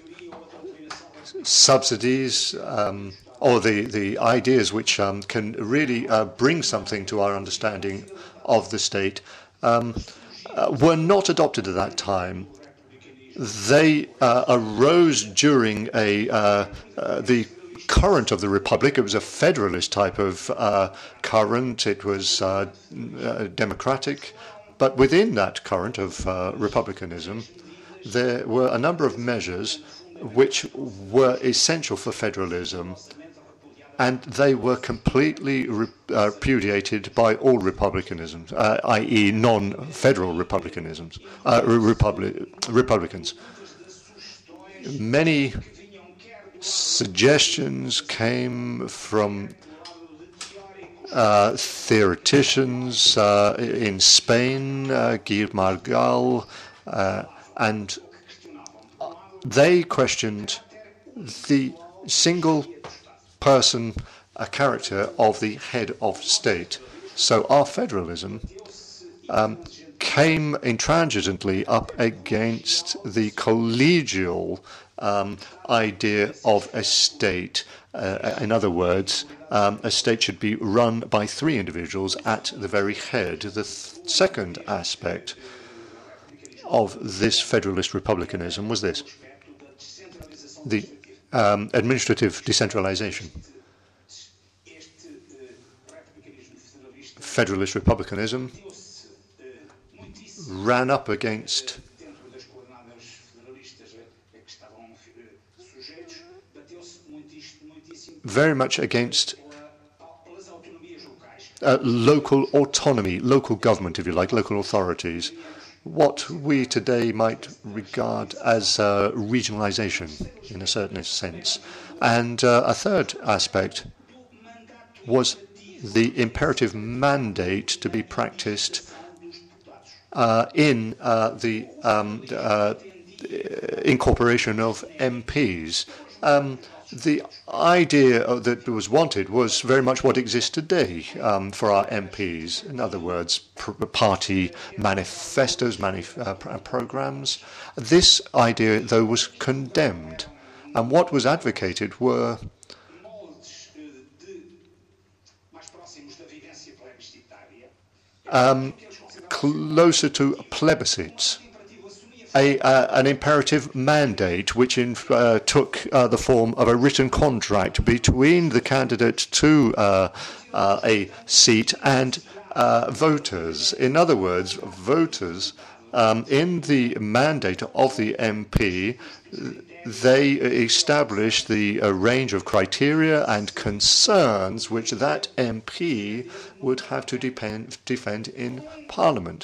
subsidies or the ideas which can really bring something to our understanding of the state were not adopted at that time. They arose during the current of the Republic. It was a federalist type of current. It was democratic. But within that current of republicanism, there were a number of measures which were essential for federalism, and they were completely repudiated by all republicanisms, i.e. non-federal republicanisms, Republicans. Many suggestions came from theoreticians in Spain, Guy Margall, and they questioned the single person character of the head of state. So our federalism came intransigently up against the collegial idea of a state. In other words, a state should be run by three individuals at the very head. The second aspect of this federalist republicanism was this: the administrative decentralization. Federalist republicanism ran up against very much against local autonomy, local government, if you like, local authorities, what we today might regard as regionalization in a certain sense. And a third aspect was the imperative mandate to be practiced in the incorporation of MPs. The idea that was wanted was very much what exists today for our MPs. In other words, party manifestos, programs. This idea, though, was condemned. And what was advocated were closer to plebiscites. An imperative mandate which took the form of a written contract between the candidate to a seat and voters. In other words, voters, in the mandate of the MP, they established the range of criteria and concerns which that MP would have to defend in Parliament.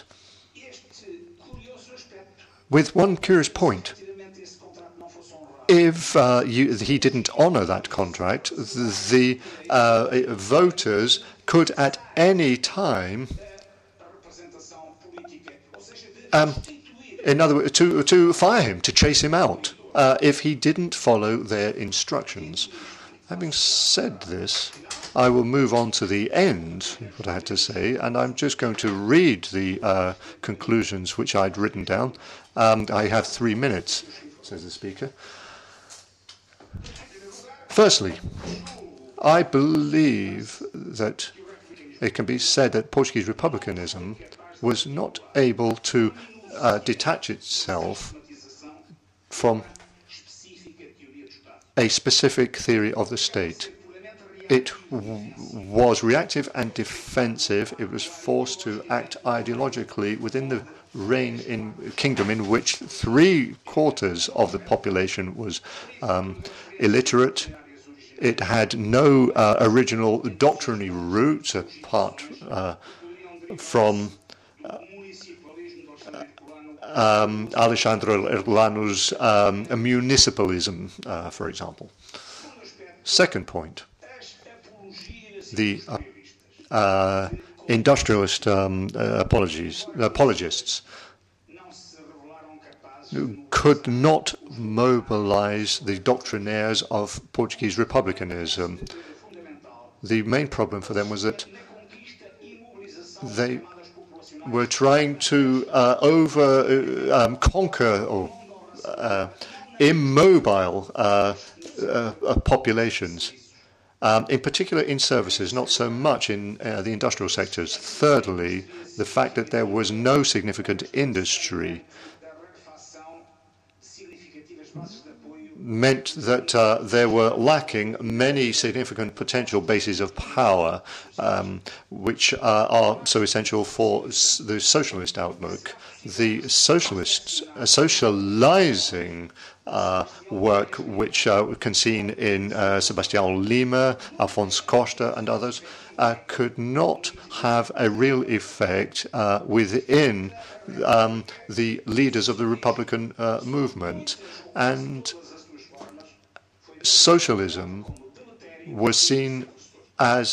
With one curious point: if he didn't honour that contract, the voters could at any time, in other words, to fire him, to chase him out, if he didn't follow their instructions. Having said this, I will move on to the end, what I had to say, and I'm just going to read the conclusions which I'd written down. I have 3 minutes, says the speaker. Firstly, I believe that it can be said that Portuguese republicanism was not able to detach itself from a specific theory of the state. It was reactive and defensive. It was forced to act ideologically within the kingdom in which 3/4 of the population was illiterate. It had no original doctrinary roots apart from Alexandre Herculano's municipalism, for example. Second point: the industrialist apologists could not mobilize the doctrinaires of Portuguese republicanism. The main problem for them was that they were trying to conquer or immobile populations. In particular in services, not so much in the industrial sectors. Thirdly, the fact that there was no significant industry meant that there were lacking many significant potential bases of power, which are so essential for the socialist outlook. The socialists, socializing work which can be seen in Sebastião Lima, Afonso Costa and others, could not have a real effect within the leaders of the Republican movement. And socialism was seen as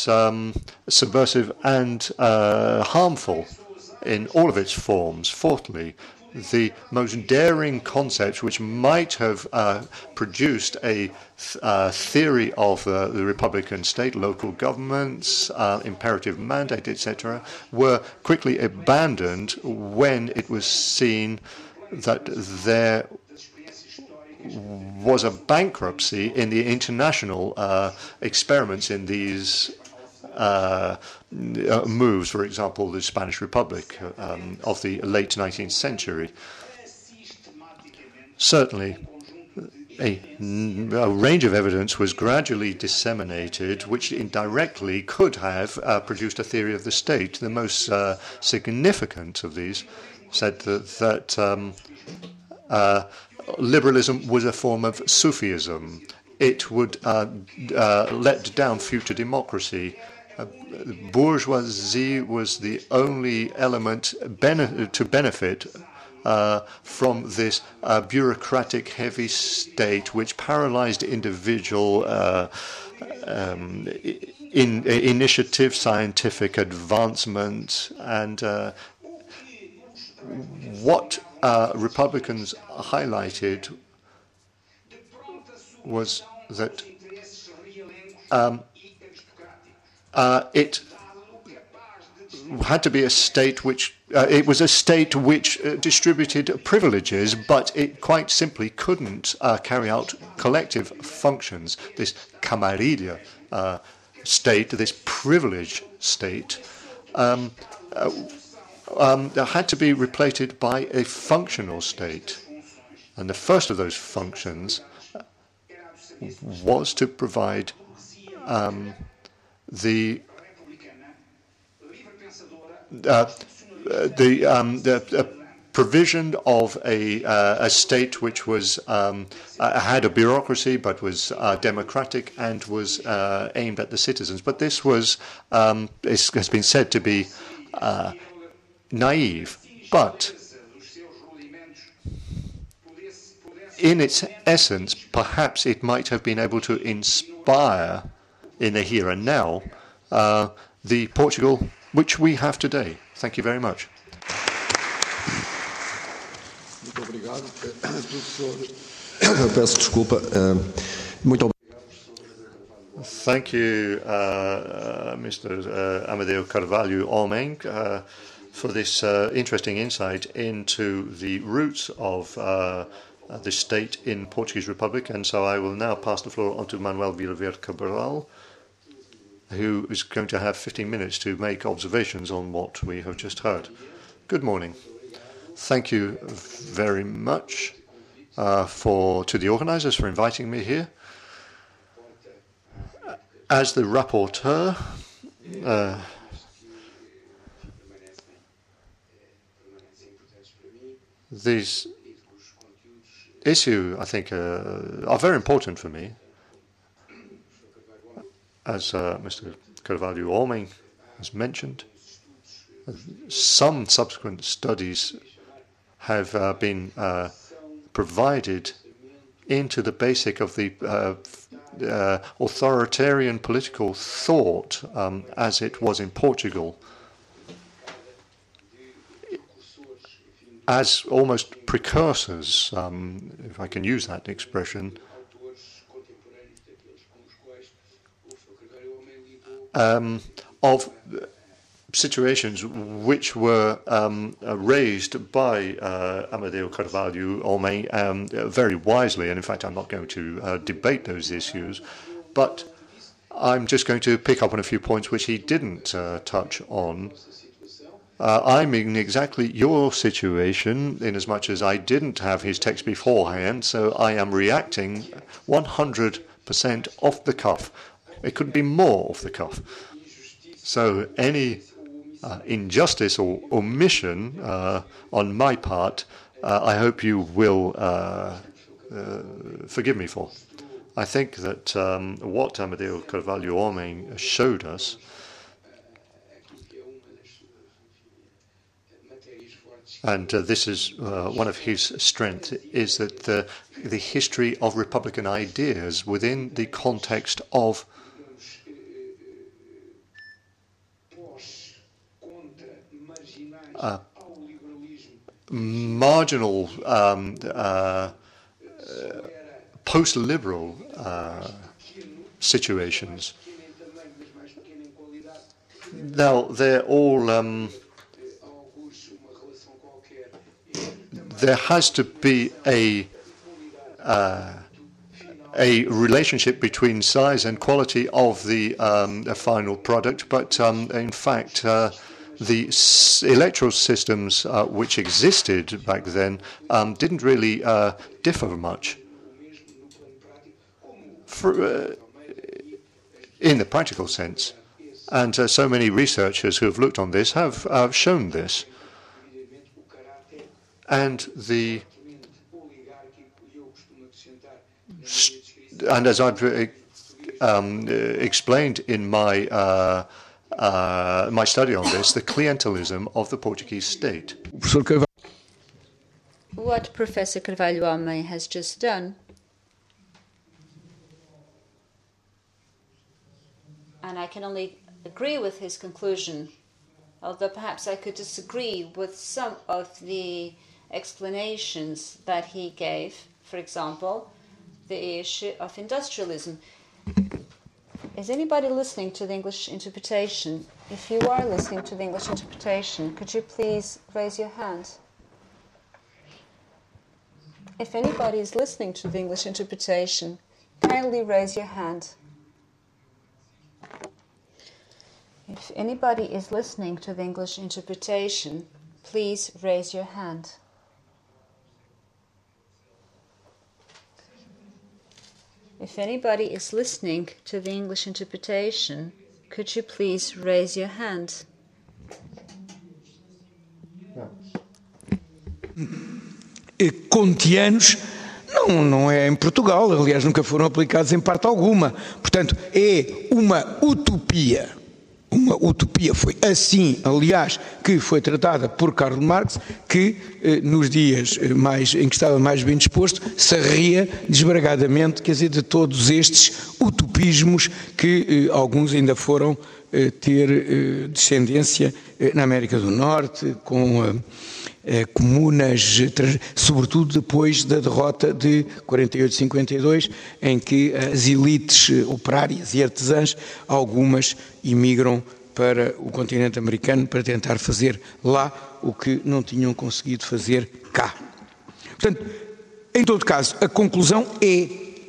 subversive and harmful in all of its forms. Fourthly, the most daring concepts which might have produced a theory of the Republican state, local governments, imperative mandate, etc., were quickly abandoned when it was seen that there was a bankruptcy in the international experiments in these moves, for example, the Spanish Republic of the late 19th century. Certainly, a range of evidence was gradually disseminated, which indirectly could have produced a theory of the state. The most significant of these said that liberalism was a form of Sufism. It would let down future democracy. Bourgeoisie was the only element to benefit from this bureaucratic heavy state which paralyzed individual initiative, scientific advancement, and what Republicans highlighted was that it had to be a state which it was a state which distributed privileges, but it quite simply couldn't carry out collective functions. This camarilla state, this privileged state, had to be replaced by a functional state. And the first of those functions was to provide the provision of a state which was had a bureaucracy but was democratic and was aimed at the citizens. But this was has been said to be naive, but in its essence, perhaps it might have been able to inspire in the here and now the Portugal which we have today. Thank you very much. Muito obrigado, professor. Peço desculpa. Muito obrigado. Thank you, Mr. Amadeu Carvalho Homem, for this interesting insight into the roots of the state in Portuguese Republic. And so I will now pass the floor on to Manuel Vila Verde Cabral, who is going to have 15 minutes to make observations on what we have just heard. Good morning. Thank you very much to the organisers for inviting me here. As the rapporteur, these issues, I think, are very important for me. As Mr. Carvalho Homem has mentioned, some subsequent studies have been provided into the basic of the authoritarian political thought as it was in Portugal, as almost precursors, if I can use that expression, of situations which were raised by Amadeu Carvalho Homem very wisely, and in fact I'm not going to debate those issues, but I'm just going to pick up on a few points which he didn't touch on. I'm in exactly your situation, in as much as I didn't have his text beforehand, so I am reacting 100% off the cuff. It couldn't be more off the cuff. So any injustice or omission on my part, I hope you will forgive me for. I think that what Amadeu Carvalho Homem showed us and this is one of his strengths, is that the history of Republican ideas within the context of marginal post-liberal situations. Now, they're all there has to be a relationship between size and quality of the final product, but in fact, the electoral systems which existed back then didn't really differ much in the practical sense. And so many researchers who have looked on this have shown this. And as I've explained in my my study on this, the clientelism of the Portuguese state. What Professor Carvalho Homem has just done, and I can only agree with his conclusion, although perhaps I could disagree with some of the explanations that he gave. For example, the issue of industrialism. Is anybody listening to the English interpretation? If you are listening to the English interpretation, could you please raise your hand? If anybody is listening to the English interpretation, kindly raise your hand. If anybody is listening to the English interpretation, please raise your hand. If anybody is listening to the English interpretation, could you please raise your hand? Kantianos não é em Portugal, aliás nunca foram aplicados em parte alguma. Portanto, é uma utopia. Uma utopia, foi assim, aliás, que foi tratada por Karl Marx, que nos dias em que estava mais bem disposto, se ria desbragadamente, quer dizer, de todos estes utopismos que alguns ainda foram ter descendência na América do Norte, com comunas, sobretudo depois da derrota de 48-52, em que as elites operárias e artesãs, algumas imigram para o continente americano para tentar fazer lá o que não tinham conseguido fazer cá. Portanto, em todo caso, a conclusão é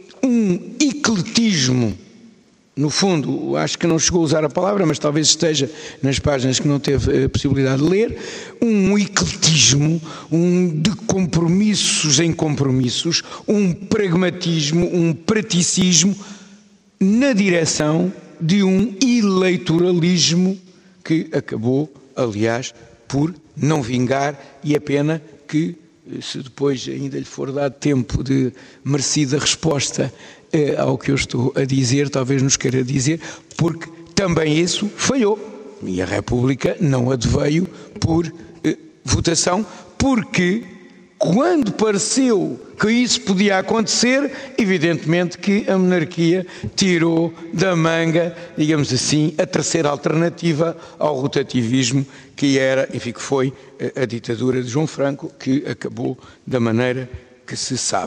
um ecletismo. No fundo, acho que não chegou a usar a palavra, mas talvez esteja nas páginas que não teve a possibilidade de ler, um ecletismo, de compromissos em compromissos, um pragmatismo, um praticismo na direção de um eleitoralismo que acabou, aliás, por não vingar, e é pena que, se depois ainda lhe for dado tempo de merecida resposta ao que eu estou a dizer, talvez nos queira dizer, porque também isso falhou. E a República não adveio por votação, porque quando pareceu que isso podia acontecer, evidentemente que a monarquia tirou da manga, digamos assim, a terceira alternativa ao rotativismo, que era, enfim, que foi a ditadura de João Franco, que acabou da maneira que se sabe.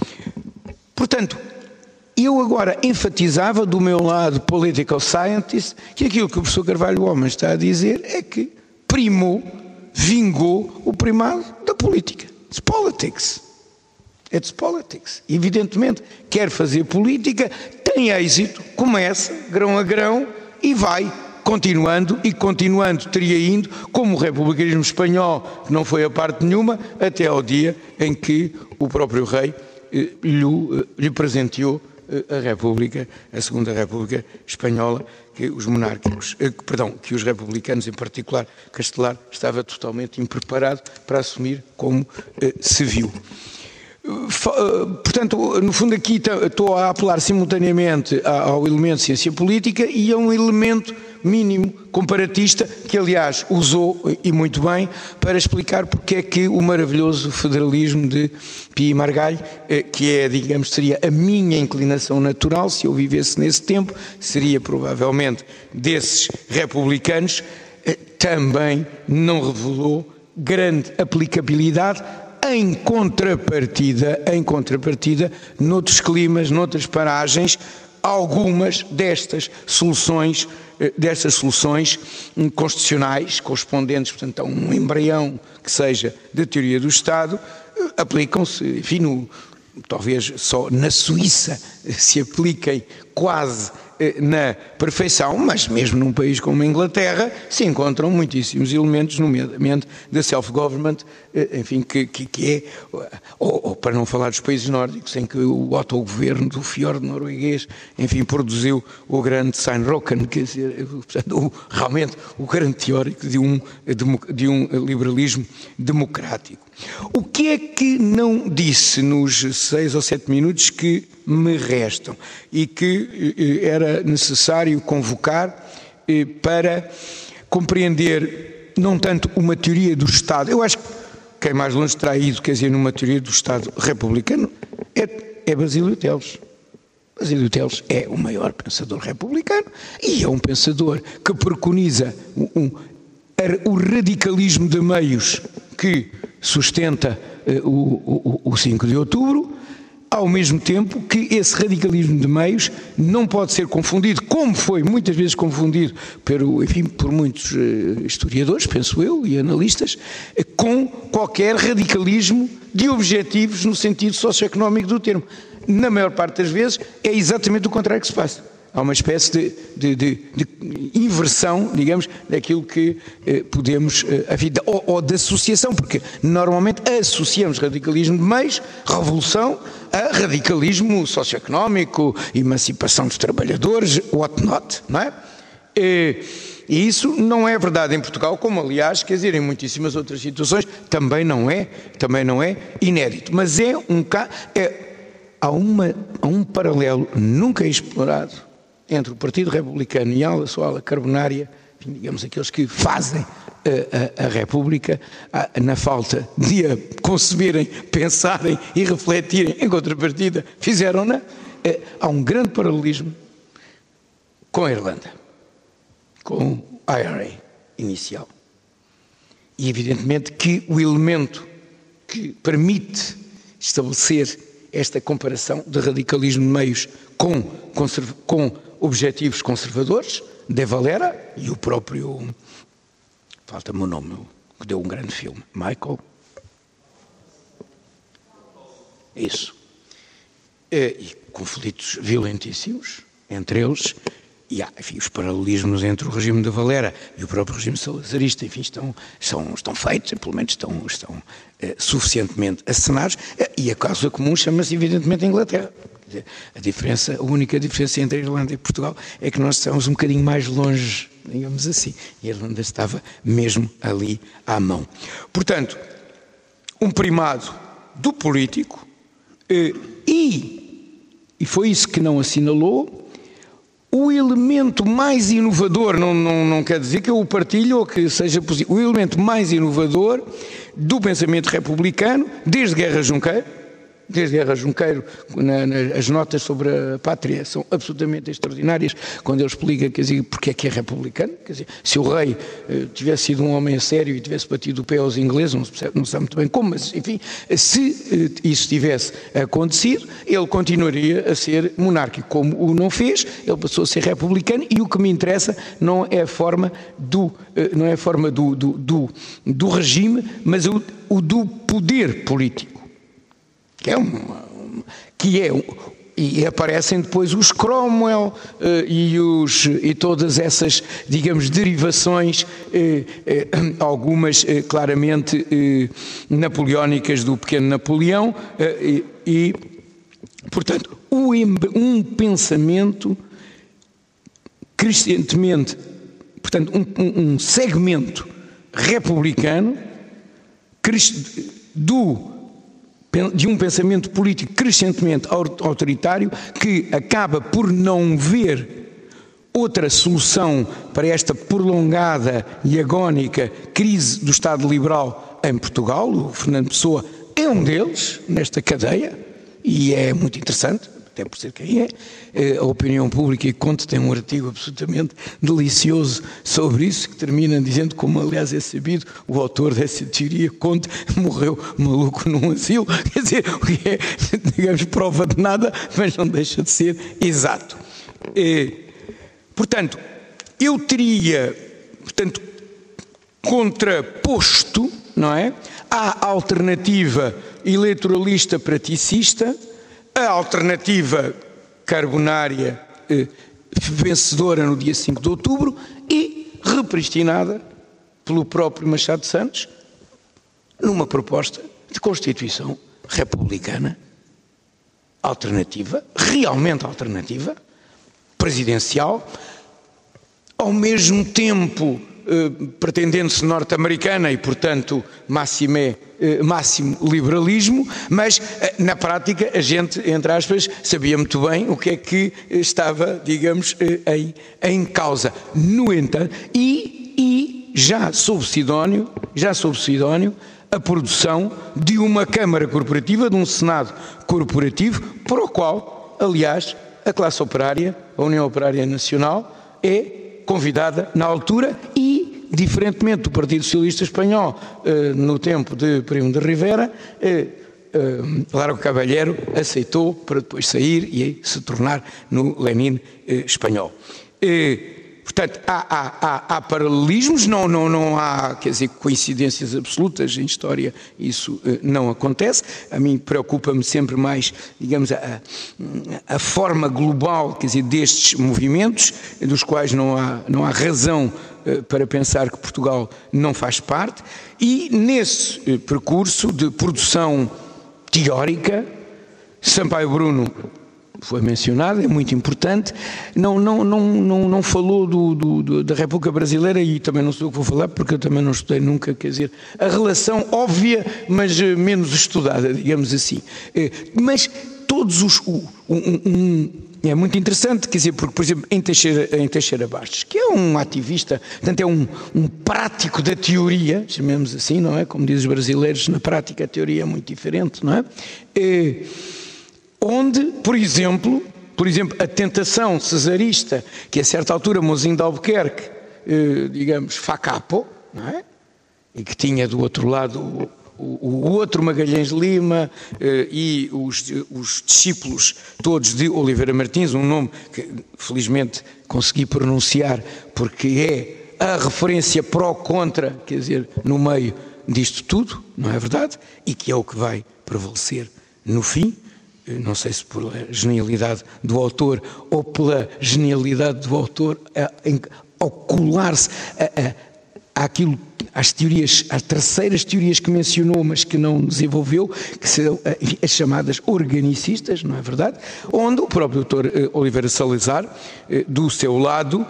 Portanto, eu agora enfatizava do meu lado political scientist que aquilo que o professor Carvalho Homem está a dizer é que vingou o primado da política. It's politics. It's politics. Evidentemente, quer fazer política, tem êxito, começa grão a grão e vai continuando, teria indo, como o republicanismo espanhol, que não foi a parte nenhuma, até ao dia em que o próprio rei lhe presenteou a República, a Segunda República Espanhola, que os monárquicos, que os republicanos, em particular Castelar, estava totalmente impreparado para assumir como se viu. Portanto, no fundo aqui estou a apelar simultaneamente ao elemento de ciência política e a um elemento mínimo comparatista, que aliás usou, e muito bem, para explicar porque é que o maravilhoso federalismo de Pi e Margall, que é, digamos, seria a minha inclinação natural, se eu vivesse nesse tempo, seria provavelmente desses republicanos, também não revelou grande aplicabilidade em contrapartida, noutros climas, noutras paragens, algumas destas soluções constitucionais, correspondentes, portanto, a um embrião que seja da teoria do Estado, aplicam-se, enfim, talvez só na Suíça se apliquem quase na perfeição, mas mesmo num país como a Inglaterra se encontram muitíssimos elementos, nomeadamente da self-government, enfim, que é, ou para não falar dos países nórdicos, em que o autogoverno do fiord norueguês, enfim, produziu o grande Steinrocken, quer dizer, portanto, realmente o grande teórico de um liberalismo democrático. O que é que não disse nos 6 ou 7 minutos que me restam e que era necessário convocar para compreender não tanto uma teoria do Estado? Eu acho que quem mais longe terá ido, quer dizer, numa teoria do Estado republicano é Basílio Teles. Basílio Teles é o maior pensador republicano e é um pensador que preconiza o radicalismo de meios que sustenta o 5 de outubro, ao mesmo tempo que esse radicalismo de meios não pode ser confundido, como foi muitas vezes confundido por muitos historiadores, penso eu, e analistas, com qualquer radicalismo de objetivos no sentido socioeconómico do termo. Na maior parte das vezes é exatamente o contrário que se passa. Há uma espécie de inversão, digamos, daquilo que podemos, ou de associação, porque normalmente associamos radicalismo de meios, revolução, a radicalismo socioeconómico, emancipação dos trabalhadores, whatnot, não é? E isso não é verdade em Portugal, como aliás, quer dizer, em muitíssimas outras situações, também não é inédito. Mas há um paralelo nunca explorado entre o Partido Republicano e a sua ala carbonária, enfim, digamos, aqueles que fazem a República, na falta de a conceberem, pensarem e refletirem em contrapartida, fizeram-na. Há um grande paralelismo com a Irlanda, com a IRA inicial. E evidentemente que o elemento que permite estabelecer esta comparação de radicalismo de meios com objetivos conservadores, De Valera e o próprio, falta-me o nome, que deu um grande filme, Michael. Isso. E conflitos violentíssimos entre eles, e há, enfim, os paralelismos entre o regime de Valera e o próprio regime salazarista, enfim, estão feitos, pelo menos estão suficientemente acenados, e a causa comum chama-se evidentemente a Inglaterra. A única diferença entre a Irlanda e Portugal é que nós estamos um bocadinho mais longe, digamos assim, e a Irlanda estava mesmo ali à mão. Portanto, um primado do político e foi isso que não assinalou, o elemento mais inovador, não quer dizer que eu o partilho ou que seja positivo, o elemento mais inovador do pensamento republicano, desde Guerra Junqueiro, as notas sobre a pátria são absolutamente extraordinárias, quando ele explica, quer dizer, porque é que é republicano, quer dizer, se o rei tivesse sido um homem a sério e tivesse batido o pé aos ingleses, não sabe muito bem como, mas enfim, se isso tivesse acontecido, ele continuaria a ser monárquico, como o não fez, ele passou a ser republicano, e o que me interessa não é a forma do regime, mas o do poder político. E aparecem depois os Cromwell e todas essas, digamos, derivações, algumas claramente napoleónicas do pequeno Napoleão, e portanto, um pensamento crescentemente, portanto, um segmento republicano de um pensamento político crescentemente autoritário, que acaba por não ver outra solução para esta prolongada e agónica crise do Estado liberal em Portugal. O Fernando Pessoa é um deles nesta cadeia, e é muito interessante. até por ser quem é, a opinião pública, e Conte tem um artigo absolutamente delicioso sobre isso, que termina dizendo, como aliás é sabido, o autor dessa teoria, Conte, morreu maluco num asilo, quer dizer, o que é, digamos, prova de nada, mas não deixa de ser exato. Portanto, eu teria, contraposto, não é, à alternativa eleitoralista praticista, a alternativa carbonária vencedora no dia 5 de outubro e repristinada pelo próprio Machado de Santos numa proposta de Constituição republicana alternativa, realmente alternativa, presidencial, ao mesmo tempo pretendendo-se norte-americana e, portanto, máximo liberalismo, mas, na prática, a gente, entre aspas, sabia muito bem o que é que estava, digamos, em causa. No entanto, e já sob Sidónio, a produção de uma Câmara Corporativa, de um Senado Corporativo, para o qual, aliás, a classe operária, a União Operária Nacional, é convidada na altura e, diferentemente do Partido Socialista Espanhol, no tempo de Primo de Rivera, Largo Caballero aceitou para depois sair e se tornar no Lenin espanhol. Portanto, há paralelismos, não há, quer dizer, coincidências absolutas em história, isso não acontece. A mim preocupa-me sempre mais, digamos, a forma global, quer dizer, destes movimentos, dos quais não há razão para pensar que Portugal não faz parte, e nesse percurso de produção teórica, Sampaio Bruno foi mencionado, é muito importante, não falou da República Brasileira, e também não sei o que vou falar, porque eu também não estudei nunca, quer dizer, a relação óbvia, mas menos estudada, digamos assim. Mas todos é muito interessante, quer dizer, porque, por exemplo, em Teixeira Bastos, que é um ativista, portanto é um prático da teoria, chamemos assim, não é? Como dizem os brasileiros, na prática a teoria é muito diferente, não é? Onde, por exemplo, a tentação cesarista, que a certa altura Mozinho de Albuquerque, digamos, fa capo, não é? E que tinha do outro lado o outro Magalhães Lima e os discípulos todos de Oliveira Martins, um nome que felizmente consegui pronunciar porque é a referência pró-contra, quer dizer, no meio disto tudo, não é verdade? E que é o que vai prevalecer no fim. Não sei se pela genialidade do autor ou pela genialidade do autor ao colar-se àquilo, às teorias, às terceiras teorias que mencionou, mas que não desenvolveu, que são as chamadas organicistas, não é verdade? Onde o próprio doutor Oliveira Salazar, do seu lado,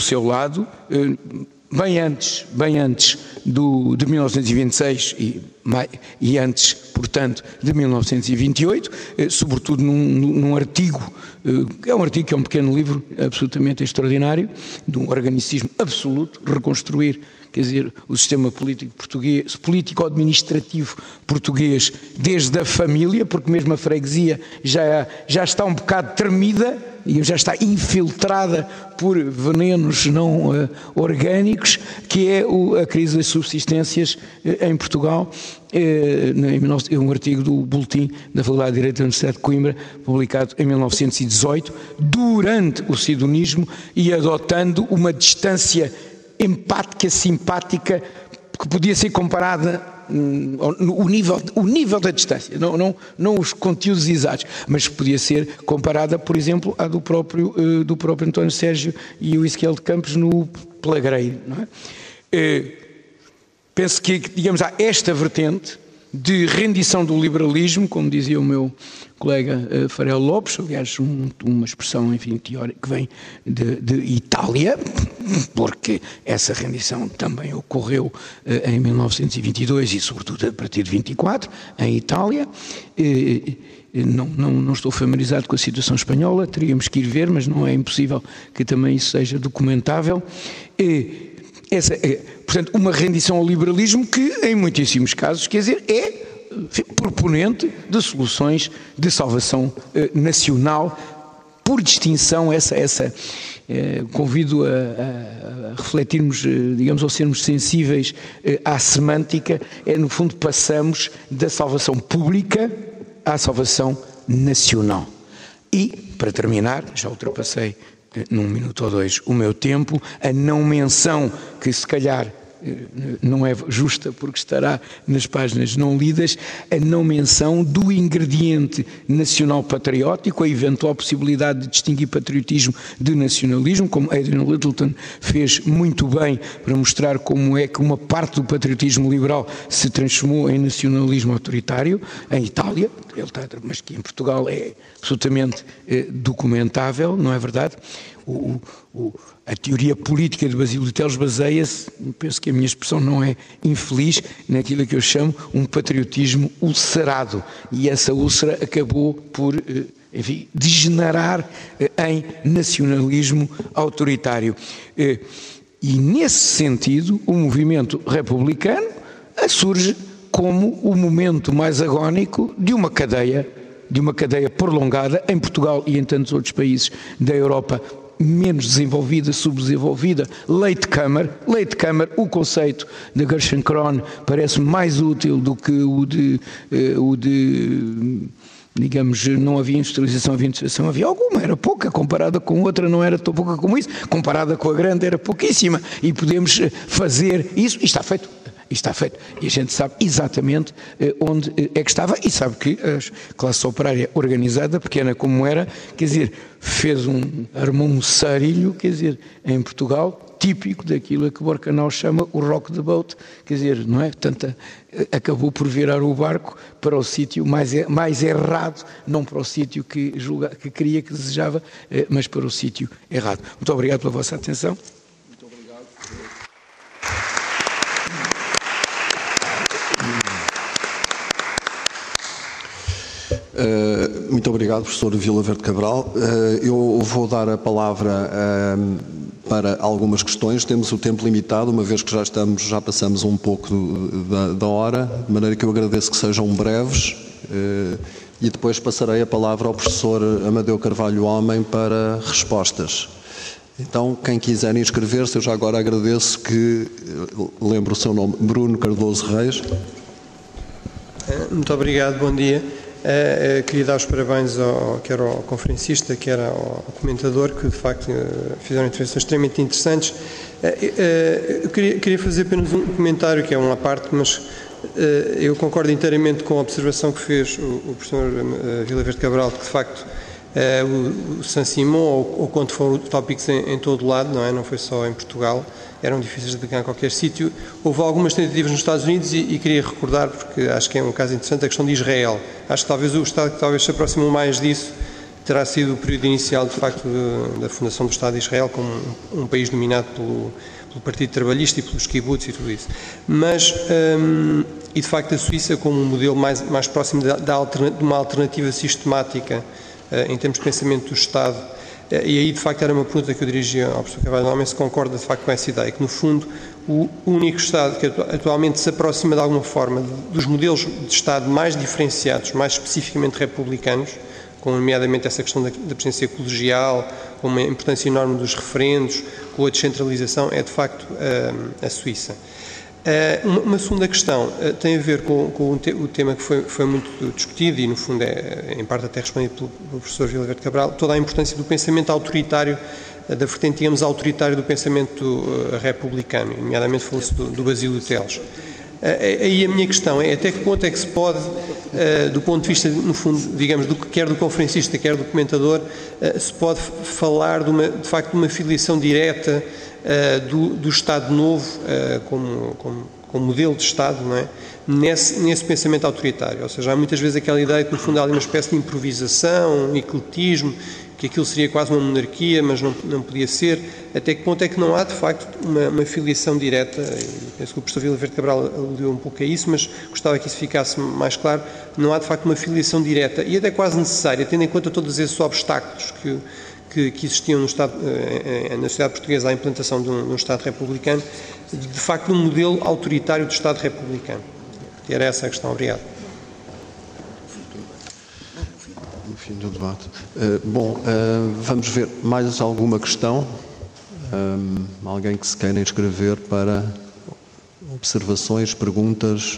bem antes de 1926 e antes, portanto, de 1928, sobretudo num artigo, que é um pequeno livro absolutamente extraordinário, de um organicismo absoluto, reconstruir, quer dizer, o sistema político português, político-administrativo português, desde a família, porque mesmo a freguesia já está um bocado tremida, e já está infiltrada por venenos não orgânicos, que é a crise das subsistências em Portugal, um artigo do Boletim da Faculdade de Direito da Universidade de Coimbra, publicado em 1918, durante o sidonismo e adotando uma distância empática, simpática, que podia ser comparada o nível da distância, não os conteúdos exatos, mas podia ser comparada, por exemplo, à do próprio António Sérgio e o Ezequiel de Campos no Pelagreiro, não é? Penso que, digamos, há esta vertente de rendição do liberalismo, como dizia o meu colega Farel Lopes, aliás, uma expressão, enfim, teórica que vem de Itália, porque essa rendição também ocorreu em 1922 e, sobretudo, a partir de 24, em Itália. Não estou familiarizado com a situação espanhola, teríamos que ir ver, mas não é impossível que também isso seja documentável. Portanto, uma rendição ao liberalismo que, em muitíssimos casos, quer dizer, é proponente de soluções de salvação nacional, por distinção, convido a refletirmos, digamos, ou sermos sensíveis à semântica, no fundo passamos da salvação pública à salvação nacional. E, para terminar, já ultrapassei num minuto ou dois o meu tempo, a não menção que se calhar não é justa porque estará nas páginas não lidas, a não menção do ingrediente nacional patriótico, a eventual possibilidade de distinguir patriotismo de nacionalismo, como Adrian Littleton fez muito bem para mostrar como é que uma parte do patriotismo liberal se transformou em nacionalismo autoritário, em Itália, mas que em Portugal é absolutamente documentável, não é verdade? A teoria política de Basílio de Teles baseia-se, penso que a minha expressão não é infeliz, naquilo que eu chamo um patriotismo ulcerado, e essa úlcera acabou por, enfim, degenerar em nacionalismo autoritário. E nesse sentido, o movimento republicano surge como o momento mais agónico de uma cadeia prolongada em Portugal e em tantos outros países da Europa menos desenvolvida, subdesenvolvida, latecomer, o conceito de Gershon Krohn parece-me mais útil do que o de digamos, não havia industrialização, havia alguma, era pouca, comparada com outra não era tão pouca como isso, comparada com a grande era pouquíssima, e podemos fazer isso, e está feito. E a gente sabe exatamente onde é que estava, e sabe que a classe operária organizada, pequena como era, quer dizer, armou um sarilho, quer dizer, em Portugal, típico daquilo a que Borcanau chama o rock the boat, quer dizer, não é? Portanto, acabou por virar o barco para o sítio mais errado, não para o sítio que queria, que desejava, mas para o sítio errado. Muito obrigado pela vossa atenção. Muito obrigado, professor Vila Verde Cabral. Eu vou dar a palavra para algumas questões. Temos o tempo limitado, uma vez que já passamos um pouco da hora, de maneira que eu agradeço que sejam breves, e depois passarei a palavra ao professor Amadeu Carvalho Homem para respostas. Então, quem quiser inscrever-se, eu já agora agradeço que lembre o seu nome, Bruno Cardoso Reis. Muito obrigado, bom dia. Queria dar os parabéns quer ao conferencista, quer ao comentador, que de facto fizeram intervenções extremamente interessantes. Eu queria fazer apenas um comentário, que é uma parte, mas eu concordo inteiramente com a observação que fez o professor Vila Verde Cabral, que de facto o Saint-Simon, ou quando foram tópicos em todo o lado, não foi só em Portugal, eram difíceis de aplicar em qualquer sítio. Houve algumas tentativas nos Estados Unidos e queria recordar, porque acho que é um caso interessante, a questão de Israel. Acho que talvez o Estado que talvez se aproximou mais disso terá sido o período inicial, de facto, da fundação do Estado de Israel, como um país dominado pelo Partido Trabalhista e pelos kibbutz e tudo isso. Mas, e de facto a Suíça como um modelo mais próximo de uma alternativa sistemática em termos de pensamento do Estado. E aí, de facto, era uma pergunta que eu dirigia ao professor Carvalho Homem, se concorda, de facto, com essa ideia, que, no fundo, o único Estado que atualmente se aproxima, de alguma forma, dos modelos de Estado mais diferenciados, mais especificamente republicanos, como, nomeadamente, essa questão da presidência colegial, com uma importância enorme dos referendos, com a descentralização, é, de facto, a Suíça. Uma segunda questão tem a ver com o tema que foi muito discutido e, no fundo, em parte até respondido pelo professor Vila Verde Cabral, toda a importância do pensamento autoritário, da vertente, digamos, autoritário do pensamento republicano, nomeadamente falou-se do Basílio de Teles. Aí a minha questão é até que ponto é que se pode, do ponto de vista, no fundo, digamos, quer do conferencista, quer do comentador, se pode falar, de facto, de uma filiação direta do Estado Novo como modelo de Estado, não é? Nesse pensamento autoritário. Ou seja, há muitas vezes aquela ideia que, no fundo, há ali uma espécie de improvisação, um ecletismo, que aquilo seria quase uma monarquia, mas não podia ser. Até que ponto é que não há, de facto, uma filiação direta? Penso que o professor Vila Verde Cabral aludiu um pouco a isso, mas gostava que isso ficasse mais claro. Não há, de facto, uma filiação direta, e até quase necessária, tendo em conta todos esses obstáculos que existiam na sociedade portuguesa à implantação de um Estado republicano, de facto um modelo autoritário do Estado republicano. Era essa a questão. Obrigado. Fim do debate. Vamos ver mais alguma questão? Alguém que se queira inscrever para observações, perguntas?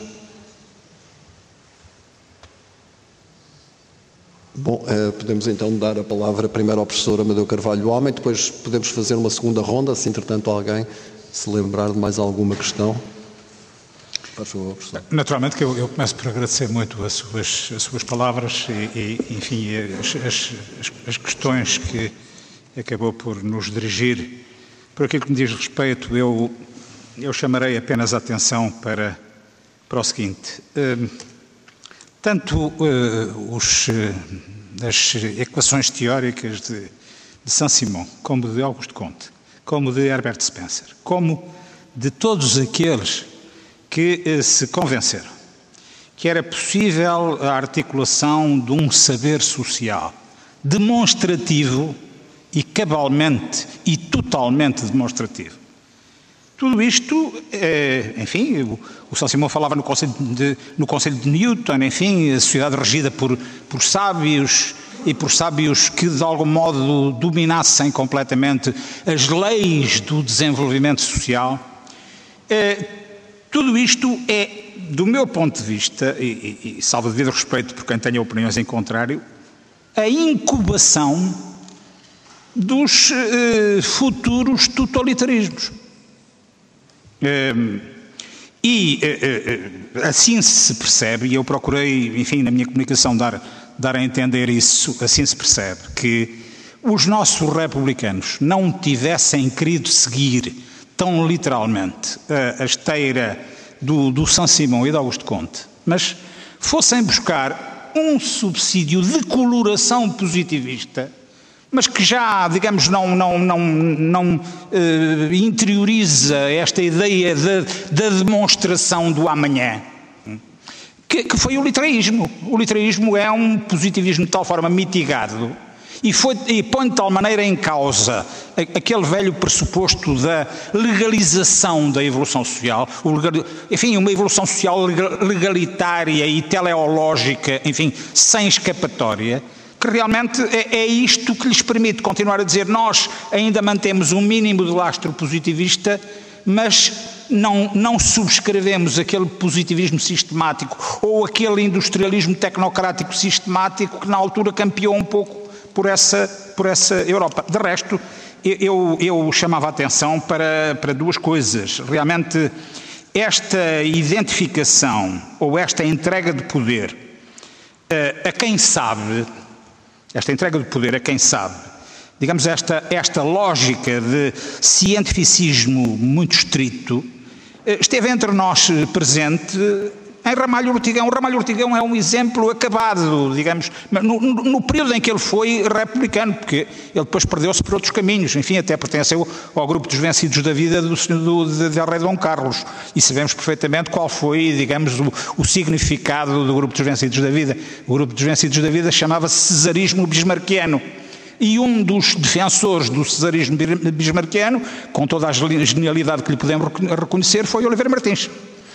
Bom, podemos então dar a palavra primeiro ao professor Amadeu Carvalho Homem, depois podemos fazer uma segunda ronda, se entretanto alguém se lembrar de mais alguma questão. Por favor, professor. Naturalmente que eu começo por agradecer muito as suas palavras e enfim, as questões que acabou por nos dirigir. Por aquilo que me diz respeito, eu chamarei apenas a atenção para o seguinte. Tanto as equações teóricas de Saint-Simon, como de Auguste Comte, como de Herbert Spencer, como de todos aqueles que se convenceram que era possível a articulação de um saber social demonstrativo e cabalmente e totalmente demonstrativo. Tudo isto, enfim, o Saint-Simon falava no Conselho de Newton, enfim, a sociedade regida por sábios e por sábios que de algum modo dominassem completamente as leis do desenvolvimento social. Tudo isto é, do meu ponto de vista, e salvo devido respeito por quem tenha opiniões em contrário, a incubação dos futuros totalitarismos. Assim se percebe, e eu procurei, enfim, na minha comunicação dar a entender isso, assim se percebe que os nossos republicanos não tivessem querido seguir tão literalmente a esteira do Saint-Simon e de Auguste Comte, mas fossem buscar um subsídio de coloração positivista, mas que já, digamos, não interioriza esta ideia da demonstração do amanhã, que foi o literaísmo. O literaísmo é um positivismo de tal forma mitigado e põe de tal maneira em causa aquele velho pressuposto da legalização da evolução social, enfim, uma evolução social legalitária e teleológica, enfim, sem escapatória, que realmente é isto que lhes permite continuar a dizer: nós ainda mantemos um mínimo de lastro positivista, mas não subscrevemos aquele positivismo sistemático ou aquele industrialismo tecnocrático sistemático que na altura campeou um pouco por essa Europa. De resto, eu chamava a atenção para duas coisas. Realmente, esta identificação ou esta entrega de poder a quem sabe, digamos, esta lógica de cientificismo muito estrito, esteve entre nós presente em Ramalho Ortigão. Ramalho Ortigão é um exemplo acabado, digamos, no período em que ele foi republicano, porque ele depois perdeu-se por outros caminhos, enfim, até pertenceu ao grupo dos vencidos da vida del Rei Dom Carlos, e sabemos perfeitamente qual foi, digamos, o significado do grupo dos vencidos da vida. O grupo dos vencidos da vida chamava-se cesarismo bismarquiano. E um dos defensores do cesarismo bismarquiano, com toda a genialidade que lhe podemos reconhecer, foi Oliveira Martins.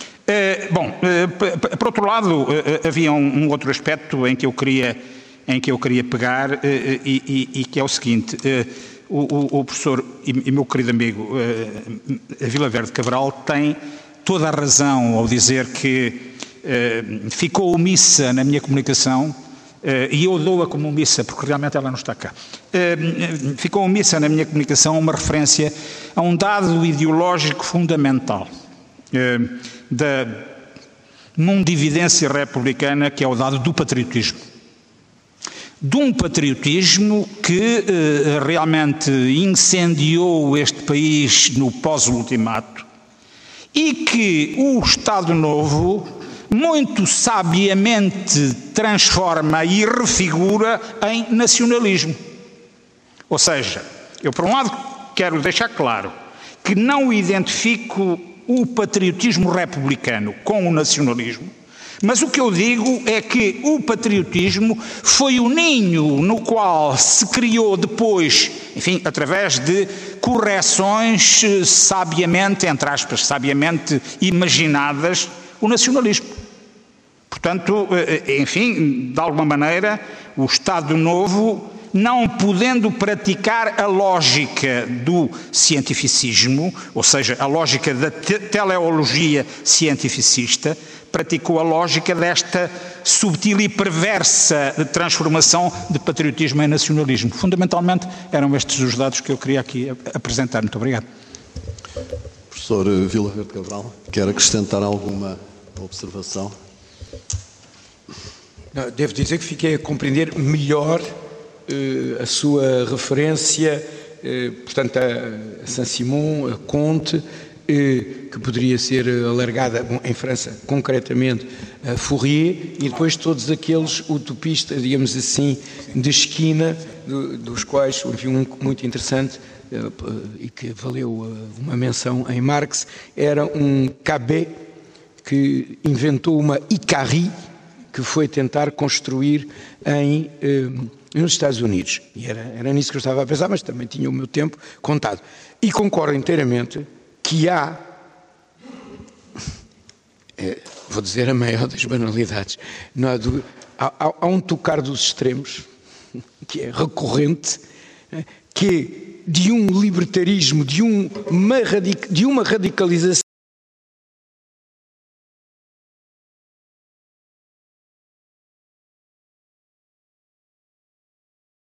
Por outro lado, havia um outro aspecto em que eu queria pegar e que é o seguinte: o professor e meu querido amigo Vilaverde Cabral tem toda a razão ao dizer que ficou omissa na minha comunicação, e eu dou-a como omissa porque realmente ela não está cá. Ficou omissa na minha comunicação uma referência a um dado ideológico fundamental da mundividência republicana, que é o dado do patriotismo. De um patriotismo que realmente incendiou este país no pós-ultimato e que o Estado Novo muito sabiamente transforma e refigura em nacionalismo. Ou seja, eu por um lado quero deixar claro que não identifico o patriotismo republicano com o nacionalismo, mas o que eu digo é que o patriotismo foi o ninho no qual se criou depois, enfim, através de correções sabiamente, entre aspas, sabiamente imaginadas, o nacionalismo. Portanto, enfim, de alguma maneira, o Estado Novo, não podendo praticar a lógica do cientificismo, ou seja, a lógica da teleologia cientificista, praticou a lógica desta subtil e perversa transformação de patriotismo em nacionalismo. Fundamentalmente, eram estes os dados que eu queria aqui apresentar. Muito obrigado. Professor Vila Verde Cabral, quer acrescentar alguma observação? Não, devo dizer que fiquei a compreender melhor a sua referência, portanto, a Saint-Simon, a Comte, que poderia ser alargada, bom, em França, concretamente, a Fourier, e depois todos aqueles utopistas, digamos assim, de esquina, dos quais, enfim, um muito interessante, e que valeu uma menção em Marx, era um Cabet, que inventou uma Icari, que foi tentar construir nos Estados Unidos. E era nisso que eu estava a pensar, mas também tinha o meu tempo contado. E concordo inteiramente que há, vou dizer a maior das banalidades, não há um tocar dos extremos, que é recorrente, que é de um libertarismo, de uma radicalização